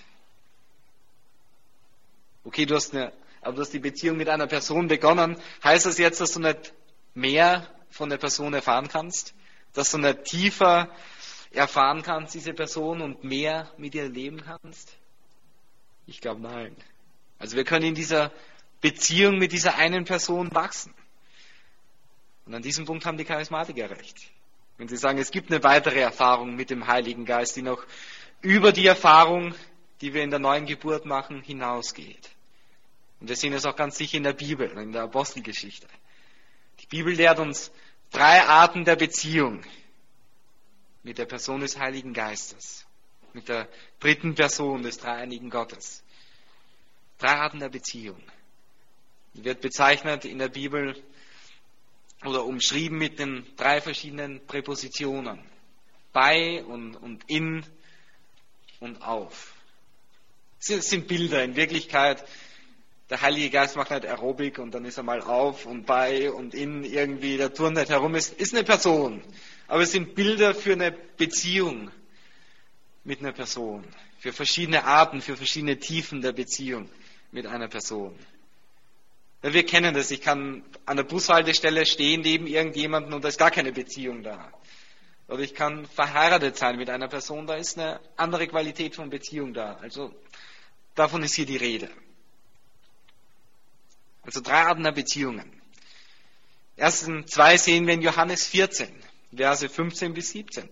Okay, du hast eine, aber du hast die Beziehung mit einer Person begonnen. Heißt das jetzt, dass du nicht mehr von der Person erfahren kannst? Dass du nicht tiefer erfahren kannst, diese Person, und mehr mit ihr leben kannst? Ich glaube, nein. Also wir können in dieser Beziehung mit dieser einen Person wachsen. Und an diesem Punkt haben die Charismatiker recht. Wenn sie sagen, es gibt eine weitere Erfahrung mit dem Heiligen Geist, die noch über die Erfahrung, die wir in der neuen Geburt machen, hinausgeht. Und wir sehen es auch ganz sicher in der Bibel, in der Apostelgeschichte. Die Bibel lehrt uns drei Arten der Beziehung mit der Person des Heiligen Geistes, mit der dritten Person des dreieinigen Gottes. Drei Arten der Beziehung. Die wird bezeichnet in der Bibel oder umschrieben mit den drei verschiedenen Präpositionen. Bei und, und in und auf. Das sind Bilder. In Wirklichkeit, der Heilige Geist macht nicht Aerobik und dann ist er mal auf und bei und in irgendwie, der turnt nicht herum, ist, ist eine Person. Aber es sind Bilder für eine Beziehung mit einer Person. Für verschiedene Arten, für verschiedene Tiefen der Beziehung mit einer Person. Ja, wir kennen das. Ich kann an der Bushaltestelle stehen neben irgendjemandem und da ist gar keine Beziehung da. Oder ich kann verheiratet sein mit einer Person, da ist eine andere Qualität von Beziehung da. Also davon ist hier die Rede. Also drei Arten der Beziehungen. Ersten zwei sehen wir in Johannes vierzehn, Verse fünfzehn bis siebzehn.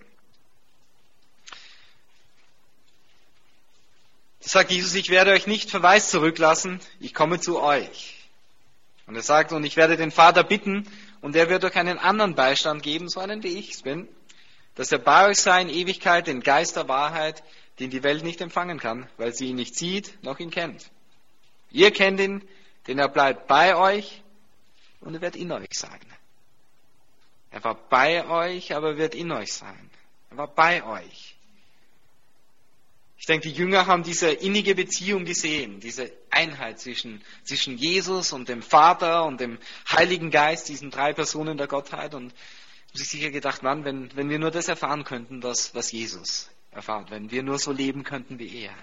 Da sagt Jesus, ich werde euch nicht verwaist zurücklassen, ich komme zu euch. Und er sagt, und ich werde den Vater bitten, und er wird euch einen anderen Beistand geben, so einen wie ich es bin, dass er bei euch sei in Ewigkeit, den Geist der Wahrheit, den die Welt nicht empfangen kann, weil sie ihn nicht sieht, noch ihn kennt. Ihr kennt ihn, denn er bleibt bei euch und er wird in euch sein. Er war bei euch, aber wird in euch sein. Er war bei euch. Ich denke, die Jünger haben diese innige Beziehung gesehen, diese Einheit zwischen, zwischen Jesus und dem Vater und dem Heiligen Geist, diesen drei Personen der Gottheit, und haben sich sicher gedacht, Mann, wenn, wenn wir nur das erfahren könnten, was, was Jesus erfahrt, wenn wir nur so leben könnten wie er.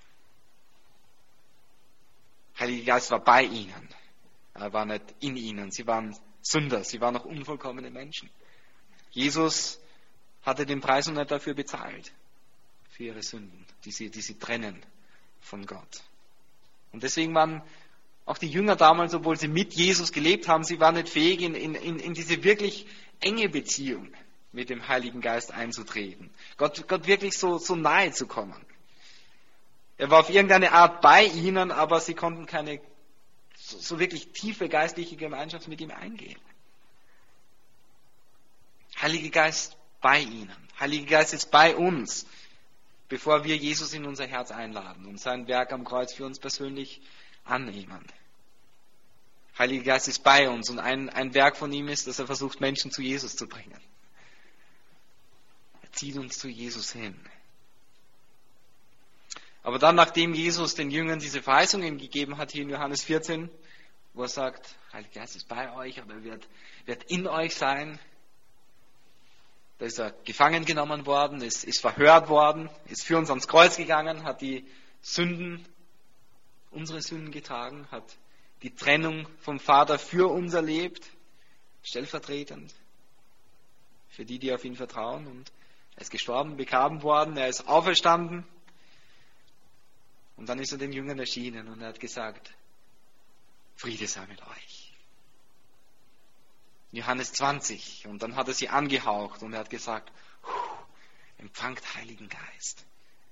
Heiliger Geist war bei ihnen. Er war nicht in ihnen. Sie waren Sünder. Sie waren noch unvollkommene Menschen. Jesus hatte den Preis noch nicht dafür bezahlt. Für ihre Sünden, die sie, die sie trennen von Gott. Und deswegen waren auch die Jünger damals, obwohl sie mit Jesus gelebt haben, sie waren nicht fähig, in, in, in diese wirklich enge Beziehung mit dem Heiligen Geist einzutreten. Gott, Gott wirklich so, so nahe zu kommen. Er war auf irgendeine Art bei ihnen, aber sie konnten keine so, so wirklich tiefe geistliche Gemeinschaft mit ihm eingehen. Heiliger Geist bei ihnen. Heiliger Geist ist bei uns, bevor wir Jesus in unser Herz einladen und sein Werk am Kreuz für uns persönlich annehmen. Heiliger Geist ist bei uns und ein, ein Werk von ihm ist, dass er versucht, Menschen zu Jesus zu bringen. Er zieht uns zu Jesus hin. Aber dann, nachdem Jesus den Jüngern diese Verheißungen gegeben hat, hier in Johannes vierzehn, wo er sagt, Heiliger Geist ist bei euch, aber er wird, wird in euch sein, da ist er gefangen genommen worden, ist, ist verhört worden, ist für uns ans Kreuz gegangen, hat die Sünden, unsere Sünden getragen, hat die Trennung vom Vater für uns erlebt, stellvertretend, für die, die auf ihn vertrauen. Und er ist gestorben, begraben worden, er ist auferstanden. Und dann ist er den Jüngern erschienen und er hat gesagt, Friede sei mit euch. Johannes zwanzig. Und dann hat er sie angehaucht und er hat gesagt, empfangt Heiligen Geist.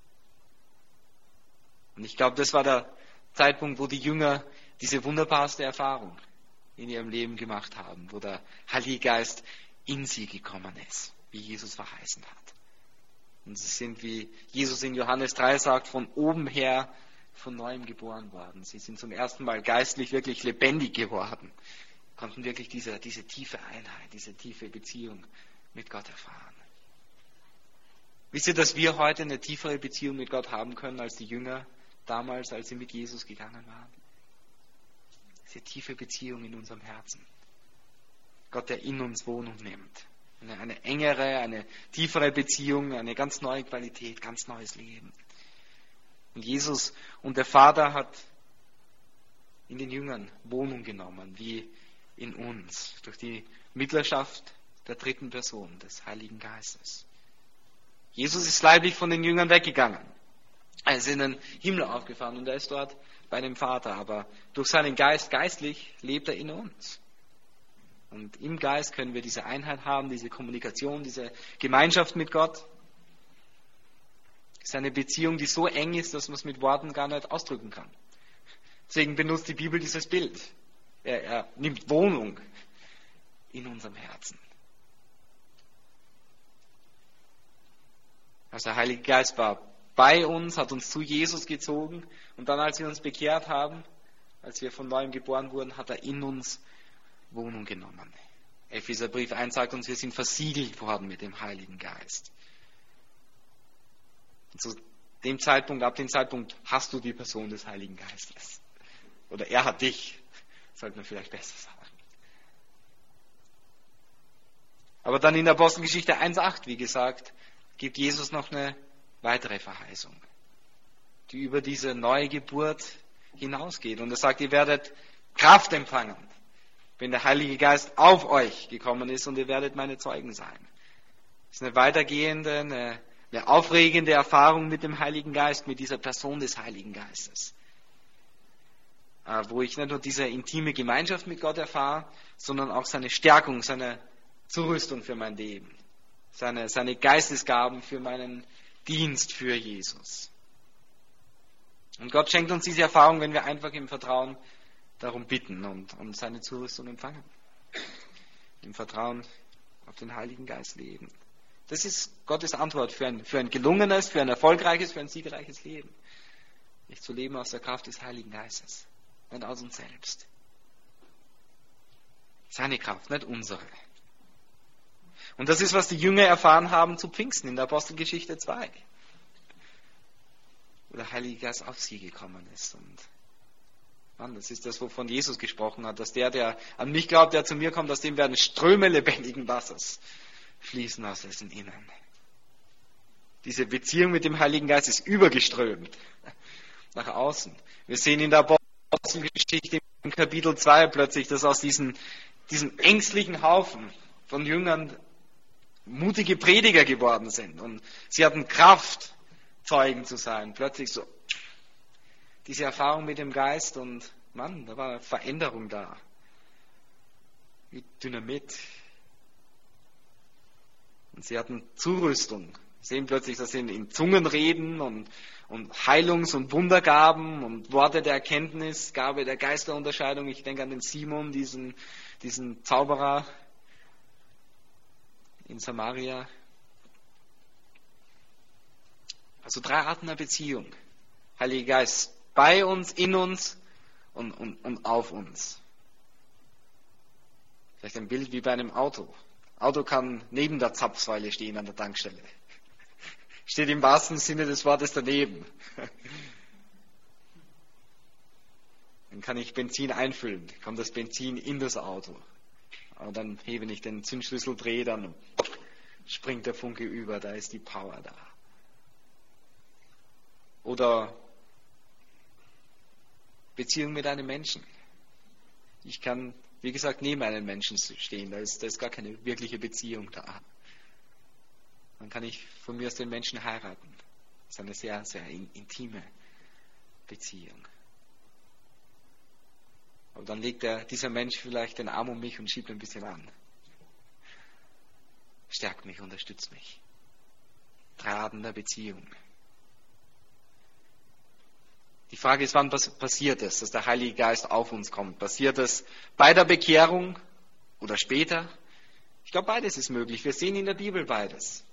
Und ich glaube, das war der Zeitpunkt, wo die Jünger diese wunderbarste Erfahrung in ihrem Leben gemacht haben, wo der Heilige Geist in sie gekommen ist, wie Jesus verheißen hat. Und sie sind, wie Jesus in Johannes drei sagt, von oben her von neuem geboren worden. Sie sind zum ersten Mal geistlich wirklich lebendig geworden, konnten wirklich diese, diese tiefe Einheit, diese tiefe Beziehung mit Gott erfahren. Wisst ihr, dass wir heute eine tiefere Beziehung mit Gott haben können als die Jünger damals, als sie mit Jesus gegangen waren? Diese tiefe Beziehung in unserem Herzen. Gott, der in uns Wohnung nimmt. Eine, eine engere, eine tiefere Beziehung, eine ganz neue Qualität, ganz neues Leben. Und Jesus und der Vater hat in den Jüngern Wohnung genommen, wie in uns, durch die Mittlerschaft der dritten Person, des Heiligen Geistes. Jesus ist leiblich von den Jüngern weggegangen. Er ist in den Himmel aufgefahren und er ist dort bei dem Vater. Aber durch seinen Geist, geistlich, lebt er in uns. Und im Geist können wir diese Einheit haben, diese Kommunikation, diese Gemeinschaft mit Gott. Es ist eine Beziehung, die so eng ist, dass man es mit Worten gar nicht ausdrücken kann. Deswegen benutzt die Bibel dieses Bild. Er, er nimmt Wohnung in unserem Herzen. Also der Heilige Geist war bei uns, hat uns zu Jesus gezogen und dann, als wir uns bekehrt haben, als wir von neuem geboren wurden, hat er in uns Wohnung genommen. Epheserbrief eins sagt uns, wir sind versiegelt worden mit dem Heiligen Geist. Und zu dem Zeitpunkt, ab dem Zeitpunkt hast du die Person des Heiligen Geistes. Oder er hat dich, sollte man vielleicht besser sagen. Aber dann in der Apostelgeschichte eins acht, wie gesagt, gibt Jesus noch eine weitere Verheißung, die über diese neue Geburt hinausgeht. Und er sagt, ihr werdet Kraft empfangen, wenn der Heilige Geist auf euch gekommen ist und ihr werdet meine Zeugen sein. Das ist eine weitergehende, eine, eine aufregende Erfahrung mit dem Heiligen Geist, mit dieser Person des Heiligen Geistes. Wo ich nicht nur diese intime Gemeinschaft mit Gott erfahre, sondern auch seine Stärkung, seine Zurüstung für mein Leben, seine, seine Geistesgaben für meinen Dienst für Jesus. Und Gott schenkt uns diese Erfahrung, wenn wir einfach im Vertrauen darum bitten und, und seine Zurüstung empfangen. Im Vertrauen auf den Heiligen Geist leben. Das ist Gottes Antwort für ein, für ein gelungenes, für ein erfolgreiches, für ein siegreiches Leben. Nicht zu leben aus der Kraft des Heiligen Geistes, nicht aus uns selbst. Seine Kraft, nicht unsere. Und das ist, was die Jünger erfahren haben zu Pfingsten in der Apostelgeschichte zwei. Wo der Heilige Geist auf sie gekommen ist. Und Mann, das ist das, wovon Jesus gesprochen hat, dass der, der an mich glaubt, der zu mir kommt, aus dem werden Ströme lebendigen Wassers fließen aus dessen Innern. Diese Beziehung mit dem Heiligen Geist ist übergeströmt nach außen. Wir sehen in der Apostelgeschichte im Kapitel zwei plötzlich, dass aus diesen, diesen ängstlichen Haufen von Jüngern mutige Prediger geworden sind. Und sie hatten Kraft, Zeugen zu sein. Plötzlich so diese Erfahrung mit dem Geist und Mann, da war eine Veränderung da. Wie Dynamit. Und sie hatten Zurüstung. Sehen plötzlich, dass sie in Zungen reden und, und Heilungs- und Wundergaben und Worte der Erkenntnis, Gabe der Geisterunterscheidung. Ich denke an den Simon, diesen, diesen Zauberer in Samaria. Also drei Arten der Beziehung. Heiliger Geist bei uns, in uns und, und, und auf uns. Vielleicht ein Bild wie bei einem Auto. Auto kann neben der Zapfsäule stehen an der Tankstelle. Steht im wahrsten Sinne des Wortes daneben. Dann kann ich Benzin einfüllen, kommt das Benzin in das Auto. Aber dann hebe ich den Zündschlüssel, drehe, dann springt der Funke über, da ist die Power da. Oder Beziehung mit einem Menschen. Ich kann, wie gesagt, neben einem Menschen stehen. Da ist, da ist gar keine wirkliche Beziehung da. Dann kann ich von mir aus den Menschen heiraten. Das ist eine sehr, sehr intime Beziehung. Aber dann legt der, dieser Mensch vielleicht den Arm um mich und schiebt ein bisschen an. Stärkt mich, unterstützt mich. Drei Arten der Beziehung. Die Frage ist, wann passiert es, dass der Heilige Geist auf uns kommt? Passiert es bei der Bekehrung oder später? Ich glaube, beides ist möglich. Wir sehen in der Bibel beides.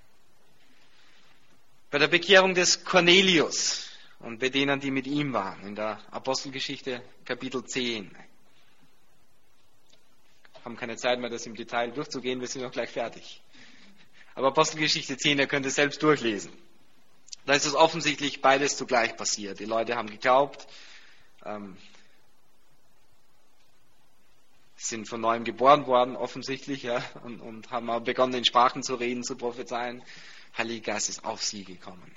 Bei der Bekehrung des Cornelius und bei denen, die mit ihm waren, in der Apostelgeschichte Kapitel zehn. Wir haben keine Zeit mehr, das im Detail durchzugehen, wir sind auch gleich fertig. Aber Apostelgeschichte zehn, ihr könnt es selbst durchlesen. Da ist es offensichtlich beides zugleich passiert. Die Leute haben geglaubt, ähm, sind von neuem geboren worden, offensichtlich, ja, und, und haben auch begonnen, in Sprachen zu reden, zu prophezeien. Heiliger Geist ist auf sie gekommen.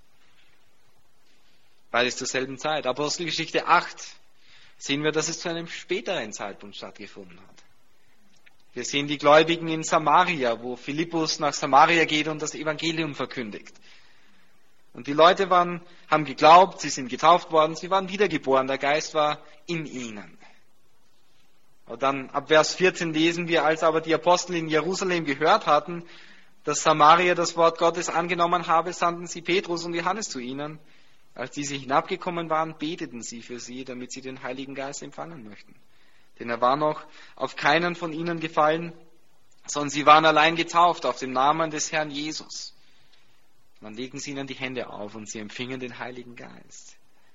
Beides zur selben Zeit. Apostelgeschichte acht sehen wir, dass es zu einem späteren Zeitpunkt stattgefunden hat. Wir sehen die Gläubigen in Samaria, wo Philippus nach Samaria geht und das Evangelium verkündigt. Und die Leute waren, haben geglaubt, sie sind getauft worden, sie waren wiedergeboren, der Geist war in ihnen. Und dann ab Vers vierzehn lesen wir, als aber die Apostel in Jerusalem gehört hatten, dass Samaria das Wort Gottes angenommen habe, sandten sie Petrus und Johannes zu ihnen. Als diese hinabgekommen waren, beteten sie für sie, damit sie den Heiligen Geist empfangen möchten. Denn er war noch auf keinen von ihnen gefallen, sondern sie waren allein getauft auf den Namen des Herrn Jesus. Dann legten sie ihnen die Hände auf und sie empfingen den Heiligen Geist.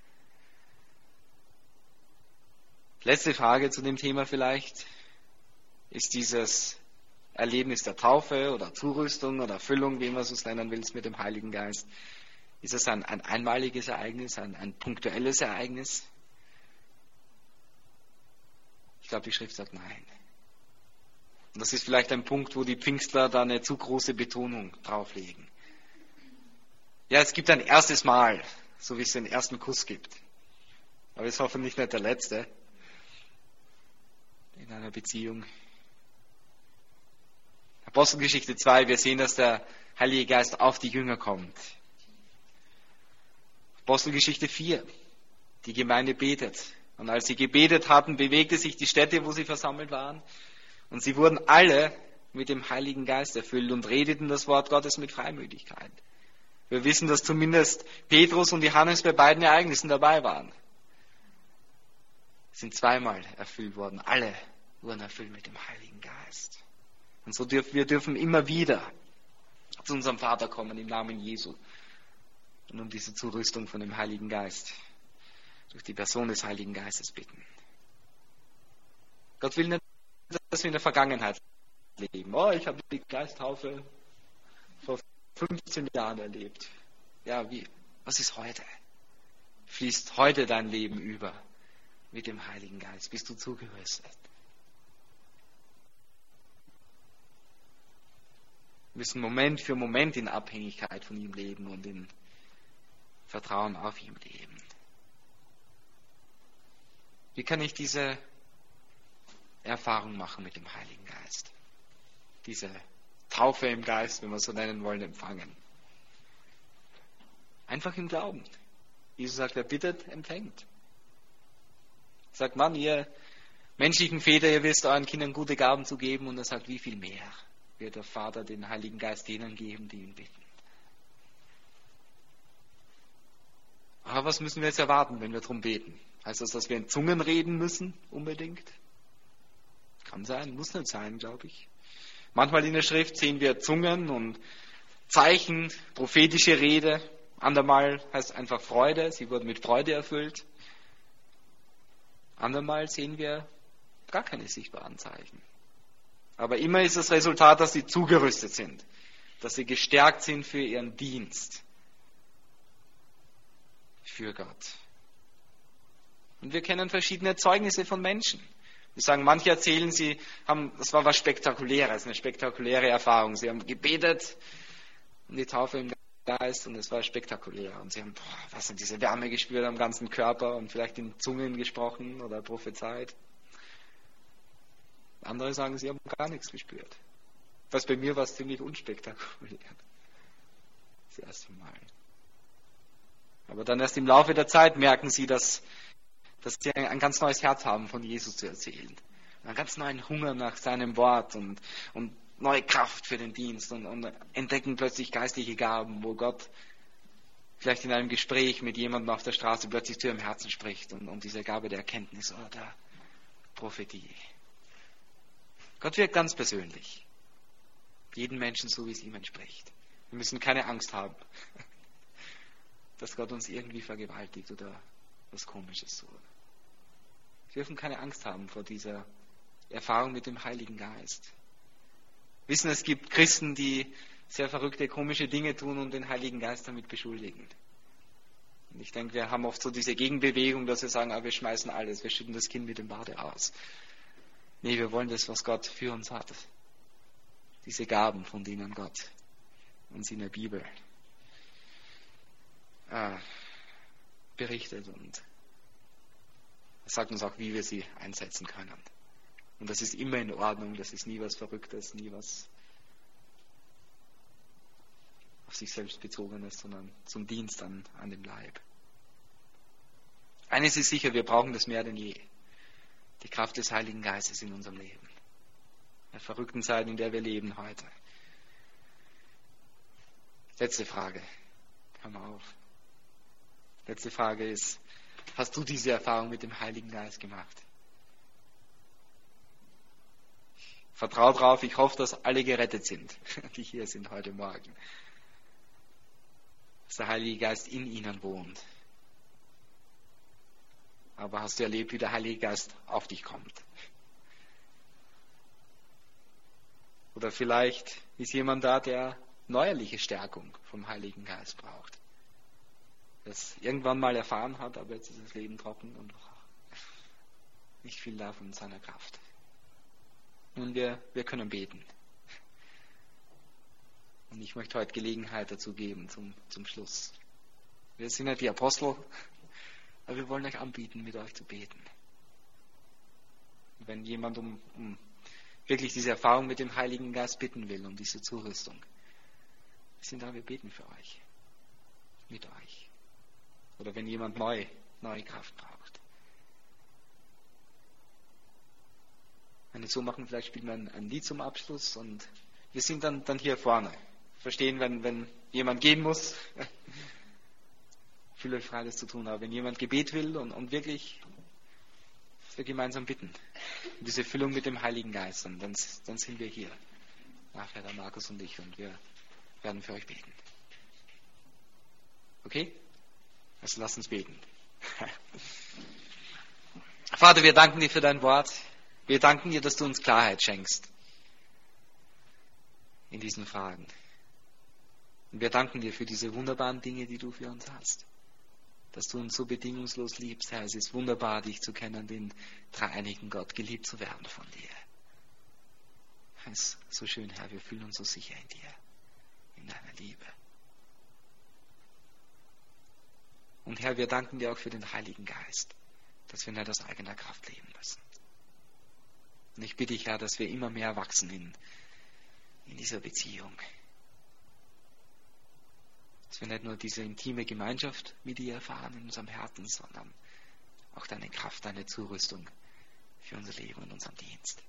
Letzte Frage zu dem Thema vielleicht. Ist dieses Erlebnis der Taufe oder Zurüstung oder Erfüllung, wie man es nennen will, mit dem Heiligen Geist, ist es ein, ein einmaliges Ereignis, ein, ein punktuelles Ereignis? Ich glaube, die Schrift sagt nein. Und das ist vielleicht ein Punkt, wo die Pfingstler da eine zu große Betonung drauflegen. Ja, es gibt ein erstes Mal, so wie es den ersten Kuss gibt. Aber es ist hoffentlich nicht der letzte in einer Beziehung. Apostelgeschichte zwei, wir sehen, dass der Heilige Geist auf die Jünger kommt. Apostelgeschichte vier, die Gemeinde betet. Und als sie gebetet hatten, bewegte sich die Stätte, wo sie versammelt waren. Und sie wurden alle mit dem Heiligen Geist erfüllt und redeten das Wort Gottes mit Freimütigkeit. Wir wissen, dass zumindest Petrus und Johannes bei beiden Ereignissen dabei waren. Sie sind zweimal erfüllt worden. Alle wurden erfüllt mit dem Heiligen Geist. Und so dürfen wir dürfen immer wieder zu unserem Vater kommen im Namen Jesu und um diese Zurüstung von dem Heiligen Geist durch die Person des Heiligen Geistes bitten. Gott will nicht, dass wir in der Vergangenheit leben. Oh, ich habe die Geisttaufe vor fünfzehn Jahren erlebt. Ja, wie? Was ist heute? Fließt heute dein Leben über mit dem Heiligen Geist? Bist du zugerüstet? Wir müssen Moment für Moment in Abhängigkeit von ihm leben und in Vertrauen auf ihm leben. Wie kann ich diese Erfahrung machen mit dem Heiligen Geist? Diese Taufe im Geist, wenn wir es so nennen wollen, empfangen. Einfach im Glauben. Jesus sagt, wer bittet, empfängt. Sagt man, ihr menschlichen Väter, ihr wisst euren Kindern gute Gaben zu geben, und er sagt, wie viel mehr wird der Vater den Heiligen Geist denen geben, die ihn bitten. Aber was müssen wir jetzt erwarten, wenn wir darum beten? Heißt das, dass wir in Zungen reden müssen, unbedingt? Kann sein, muss nicht sein, glaube ich. Manchmal in der Schrift sehen wir Zungen und Zeichen, prophetische Rede. Andermal heißt einfach Freude, sie wurden mit Freude erfüllt. Andermal sehen wir gar keine sichtbaren Zeichen. Aber immer ist das Resultat, dass sie zugerüstet sind, dass sie gestärkt sind für ihren Dienst für Gott. Und wir kennen verschiedene Zeugnisse von Menschen. Wir sagen, manche erzählen, sie haben, das war was Spektakuläres, eine spektakuläre Erfahrung. Sie haben gebetet um die Taufe im Geist und es war spektakulär. Und sie haben, boah, was sind diese Wärme gespürt am ganzen Körper und vielleicht in Zungen gesprochen oder prophezeit. Andere sagen, sie haben gar nichts gespürt. Was bei mir war es ziemlich unspektakulär. Das erste Mal. Aber dann erst im Laufe der Zeit merken sie, dass, dass sie ein ganz neues Herz haben, von Jesus zu erzählen. Einen ganz neuen Hunger nach seinem Wort und, und neue Kraft für den Dienst und, und entdecken plötzlich geistliche Gaben, wo Gott vielleicht in einem Gespräch mit jemandem auf der Straße plötzlich zu ihrem Herzen spricht und, und diese Gabe der Erkenntnis oder der Prophetie. Gott wirkt ganz persönlich. Jeden Menschen so, wie es ihm entspricht. Wir müssen keine Angst haben, dass Gott uns irgendwie vergewaltigt oder was Komisches tut. Wir dürfen keine Angst haben vor dieser Erfahrung mit dem Heiligen Geist. Wir wissen, es gibt Christen, die sehr verrückte, komische Dinge tun und den Heiligen Geist damit beschuldigen. Und ich denke, wir haben oft so diese Gegenbewegung, dass wir sagen, ah, wir schmeißen alles, wir schütten das Kind mit dem Bade aus. Nee, wir wollen das, was Gott für uns hat. Diese Gaben, von denen Gott uns in der Bibel äh, berichtet und er sagt uns auch, wie wir sie einsetzen können. Und das ist immer in Ordnung, das ist nie was Verrücktes, nie was auf sich selbst bezogenes, sondern zum Dienst an, an dem Leib. Eines ist sicher, wir brauchen das mehr denn je. Die Kraft des Heiligen Geistes in unserem Leben. In der verrückten Zeit, in der wir leben heute. Letzte Frage. Hör mal auf. Letzte Frage ist, hast du diese Erfahrung mit dem Heiligen Geist gemacht? Vertrau drauf, ich hoffe, dass alle gerettet sind, die hier sind heute Morgen. Dass der Heilige Geist in ihnen wohnt. Aber hast du erlebt, wie der Heilige Geist auf dich kommt? Oder vielleicht ist jemand da, der neuerliche Stärkung vom Heiligen Geist braucht. Das irgendwann mal erfahren hat, aber jetzt ist das Leben trocken und nicht viel davon in seiner Kraft. Nun, wir, wir können beten. Und ich möchte heute Gelegenheit dazu geben, zum, zum Schluss. Wir sind nicht die Apostel, aber wir wollen euch anbieten, mit euch zu beten. Wenn jemand um, um wirklich diese Erfahrung mit dem Heiligen Geist bitten will, um diese Zurüstung, wir sind da, wir beten für euch. Mit euch. Oder wenn jemand neu, neue Kraft braucht. Wenn wir so machen, vielleicht spielen wir ein, ein Lied zum Abschluss und wir sind dann, dann hier vorne. Verstehen, wenn, wenn jemand gehen muss. Fühlt euch frei, das zu tun. Aber wenn jemand Gebet will und, und wirklich, dass wir gemeinsam bitten. Und diese Füllung mit dem Heiligen Geist, dann, dann sind wir hier. Nachher der Markus und ich und wir werden für euch beten. Okay? Also lasst uns beten. Vater, wir danken dir für dein Wort. Wir danken dir, dass du uns Klarheit schenkst in diesen Fragen. Und wir danken dir für diese wunderbaren Dinge, die du für uns hast. Dass du uns so bedingungslos liebst, Herr. Es ist wunderbar, dich zu kennen, den dreieinigen Gott, geliebt zu werden von dir. Es ist so schön, Herr, wir fühlen uns so sicher in dir, in deiner Liebe. Und Herr, wir danken dir auch für den Heiligen Geist, dass wir nicht aus eigener Kraft leben müssen. Und ich bitte dich, Herr, dass wir immer mehr wachsen in, in dieser Beziehung. Dass wir nicht nur diese intime Gemeinschaft mit dir erfahren in unserem Herzen, sondern auch deine Kraft, deine Zurüstung für unser Leben und unseren Dienst.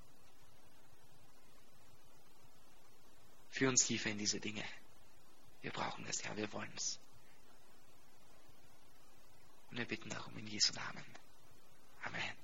Führ uns tiefer in diese Dinge. Wir brauchen es, Herr, wir wollen es. Und wir bitten darum in Jesu Namen. Amen.